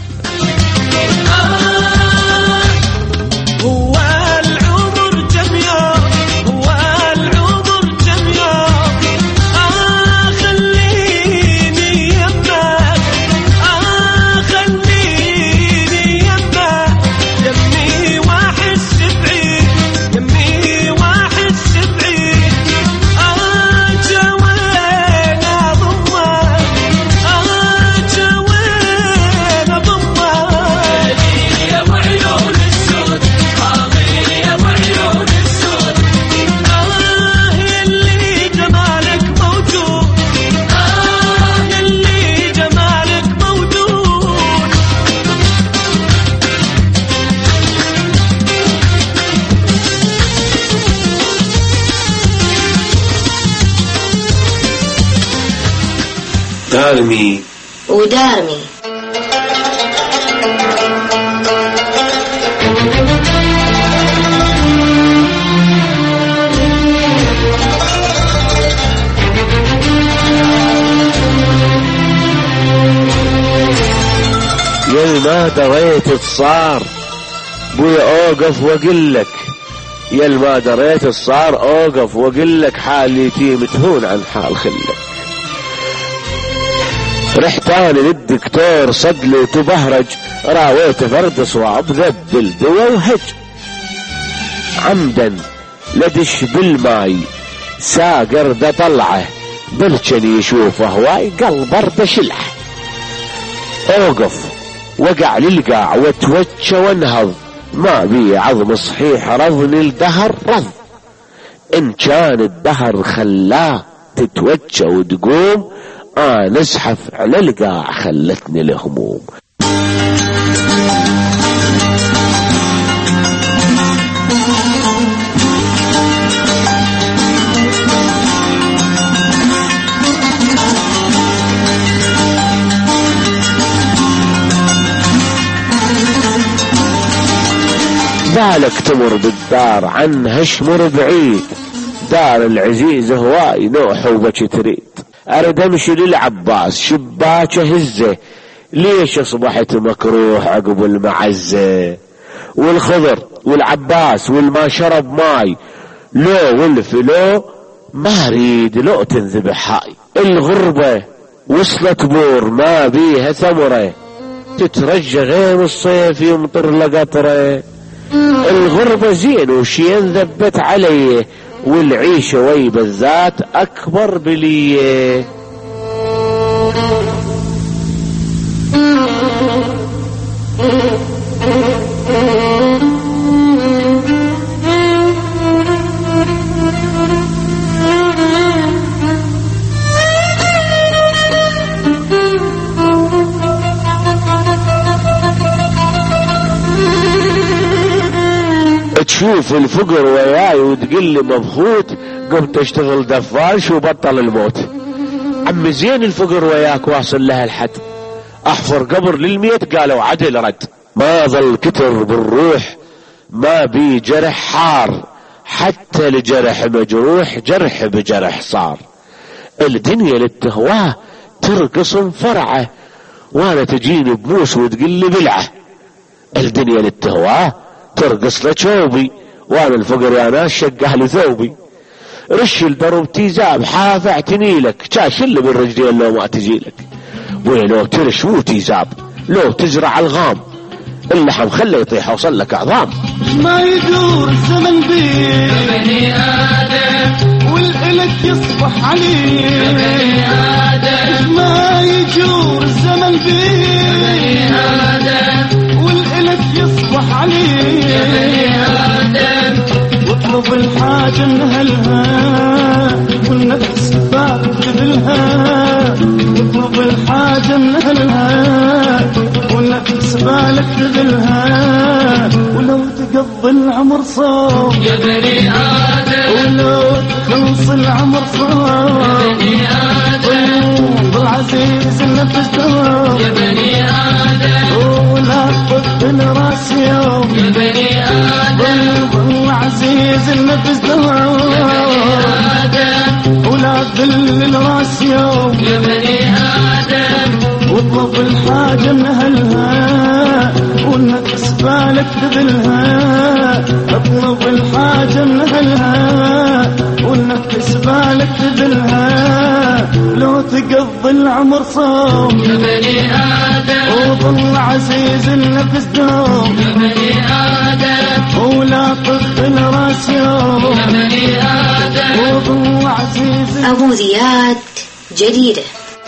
هو العمر كم يوم، هو العمر كم يوم، آه خليني يمك، آه خليني يمك، يمي واحس بعيد، يمي واحس بعيد، آه جوين أضمك، آه جوين أضمك، يا أبو عيون السود، يا أبو عيون السود، آه يلي جمالك موجود، آه يلي جمالك موجود. دارمي ودارمي. يا ما دريت الصار بويا اوقف واقلك، يا ما دريت الصار اوقف واقلك، حالتي متهون عن حال خلك. رحت انا للدكتور صدلي وتبهرج، راويت فرد صواب ذبل دوا وهج، عمدا لدش بالماي ساقر دا طلعه، بلشني يشوفه هواي قلب برد شلح. اوقف وقع للقاع وتوجه وانهض، ما بي عظم صحيح رضني الدهر رض، ان كان الدهر خلاه تتوجه وتقوم، آه نزحف على القاع خلتني الهموم. بالك تمر بالدار عنها شمر بعيد، دار العزيز هواي نوح وبك تريد، أرد أمشي للعباس شباكه هزه، ليش أصبحت مكروه عقب المعزة؟ والخضر والعباس والما شرب ماي، لو والفلو ما أريد لو تنذبح هاي. الغربة وصلت بور ما بيها ثمرة، تترجى غير الصيف يمطر لقطرة. الغربة زين وشين ذبت عليه، والعيشة وي بالذات أكبر بليه. تشوف الفقر وياي وتقول لي مبخوت، قمت اشتغل دفاش وبطل الموت. عم زين الفقر وياك واصل لها الحد، احفر قبر للميت قالوا عدل رد. ما ظل كتر بالروح ما بي جرح حار، حتى الجرح مجروح جرح بجرح صار. الدنيا للتهواه ترقص فرعه، وانا تجيني بموس وتقول لي بلعه. الدنيا للتهواه ترقص لشوبي، وانا الفقر يا ناس شقه لثوبي. رش الدرب تيزاب حافع اعتني لك، شاش اللي بالرجلين لو ما تجيلك. ويا لو ترش مو تيزاب، لو تزرع الغام اللحم خله يطيح وصل لك عظام. ما يدور الزمن بيه بني آدم، والإلك يصبح عليه يا بني آدم. ما يدور الزمن بيه بني آدم، والإلك يصبح عليه يا بني آدم. واطلب الحاجة نهلها والنفس باقي تذلها، واطلب الحاجة نهلها والنفس بالك تذلها. ولو تقضي العمر صوم يا بني آدم، ولو تخلص العمر صوم يا بني آدم. بالعزيز النفس دوم يا بني آدم، ولا تفضل راس يوم يا بني آدم. بالعزيز النفس دوم يا بني آدم، ولا تذل يظل عمر صوم يا بني آدم وظل عزيز النفس دوم يا بني آدم ولا تظل راس يوم يا بني آدم وظل عزيز. أبوذيات جديدة.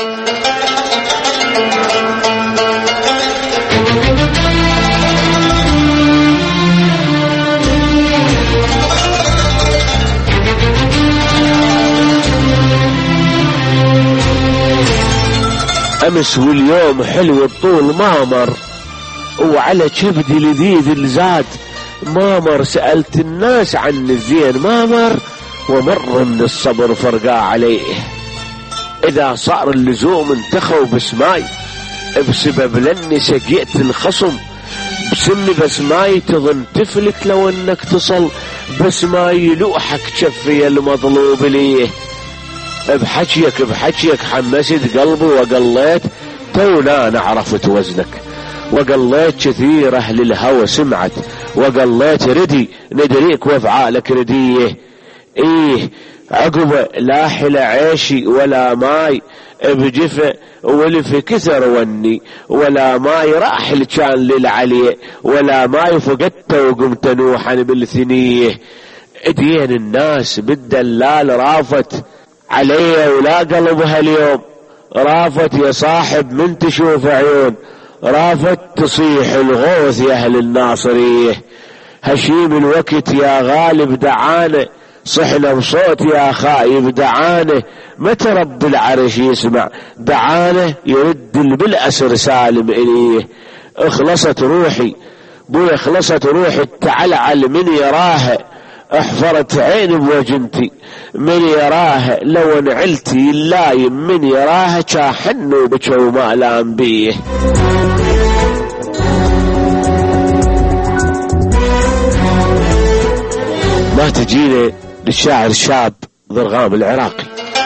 أمس واليوم حلو الطول ما مر، وعلى كبدي لذيذ الزاد ما مر. سألت الناس عن الزين ما مر، ومر من الصبر فرقا عليه. إذا صار اللزوم انتخوا بسماي، بسبب لاني سقيت الخصم. بسمي بسماي تظن تفلك لو انك تصل، بسماي لوحك شفي المطلوب ليه. بحكيك بحكيك حمست قلبي وقليت، تونا انا عرفت وزنك. وقليت كثير اهل الهوى سمعت، وقليت ردي ندريك وافعالك رديه. ايه عقبه لا حل عيشي ولا ماي بجفة، ولف كثر وني ولا ماي راحل كان للعلي، ولا ماي فقدت وقمت نوحا بالثنيه. ادين الناس بالدلال رافت علي ولا قلبها اليوم، رافت يا صاحب من تشوف عيون، رافت تصيح الغوث يا اهل الناصريه. هشيم الوقت يا غالب دعانه، صحنا بصوت يا خايب دعانه. متى رب العرش يسمع دعانه، يرد بالأسر سالم إليه. اخلصت روحي بوي اخلصت روحي التعلعل من يراها، احفرت عيني بوجنتي من يراها. لو انعلتي اللايم من يراها، شاحنوا بجو ما لام بيه. ما تجينا للشاعر الشاب ضرغام العراقي.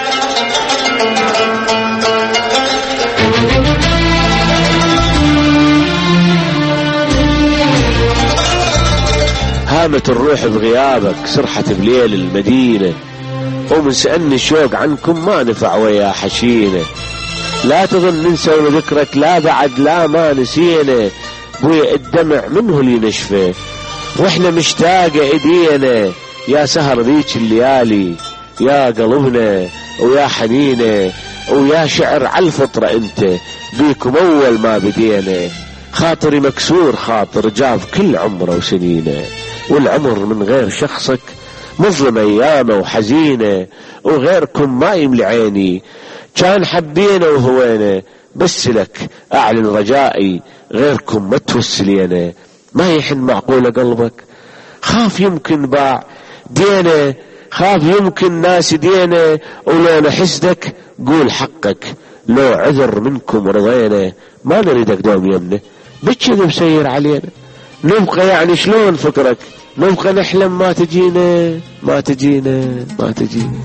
هامت الروح بغيابك، سرحت بليل المدينة، ومن سألني الشوق عنكم ما نفع ويا حشينة. لا تظن ننسى ذكرك، لا بعد لا ما نسينا. بويا الدمع منه اللي نشفه، واحنا مشتاقة ايدينا. يا سهر ذيك الليالي يا قلبنا، ويا حنينة ويا شعر عالفطرة انت، بيكم اول ما بدينا. خاطري مكسور خاطر جاب كل عمره وسنينه، والعمر من غير شخصك مظلم ايامه وحزينه. وغيركم ما يملي عيني، كان حبينا وهوينا، بس لك اعلن رجائي، غيركم ما توسلينا. ما يحن معقولة قلبك، خاف يمكن باع دينا، خاف يمكن ناس دينا. ولو نحسدك قول حقك، لو عذر منكم رضينا. ما نريدك دوم يمنا بتشذب سير علينا، نبقى يعني شلون فكرك، نبقى نحلم ما تجينا ما تجينا ما تجينا.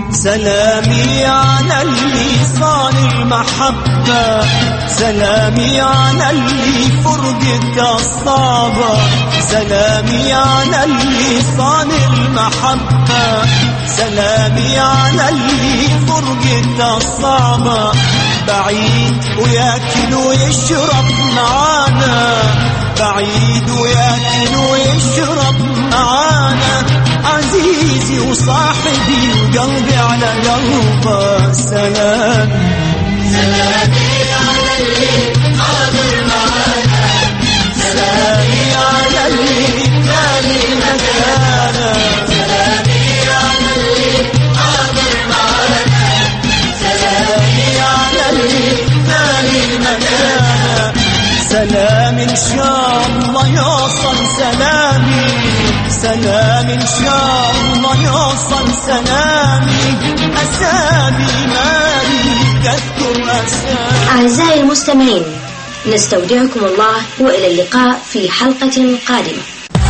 سلامي على اللي صان المحبة، سلامي على اللي فرقت الصعبة، سلامي على اللي صان المحبة، سلامي على اللي فرقت الصعبة. بعيد وياكل ويشرب معانا، بعيد وياكل ويشرب معانا. عزيزي وصاحبي وقلبي على قلبه، سلام سلامي على اللي حاضر معانا، سلامي على اللي كان مكانا، سلامي على اللي حاضر معانا، سلامي على اللي كان مكانا. سلام إن شاء الله يوصل سلامي، سلام إن شاء الله يوصل سلامي. أسامي مالي تذكر أسامي. أعزائي المستمعين، نستودعكم الله وإلى اللقاء في حلقة قادمة.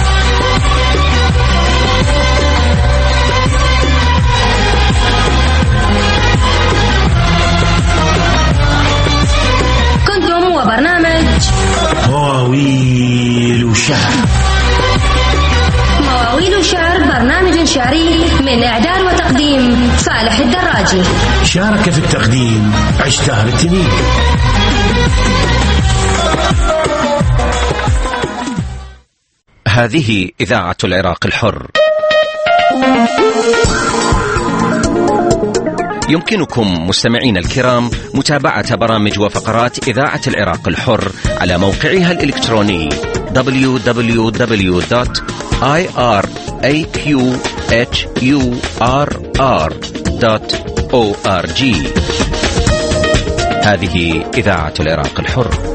كنتم وبرنامج مواويل شعر. مواويل شعر، برنامج شعري من إعداد وتقديم فالح الدراجي. شارك في التقديم عشتار التنين. هذه إذاعة العراق الحر. يمكنكم مستمعين الكرام متابعة برامج وفقرات إذاعة العراق الحر على موقعها الإلكتروني دبليو دبليو دبليو دوت آي آر إيه كيو إتش يو آر آر دوت أو آر جي. هذه إذاعة العراق الحر.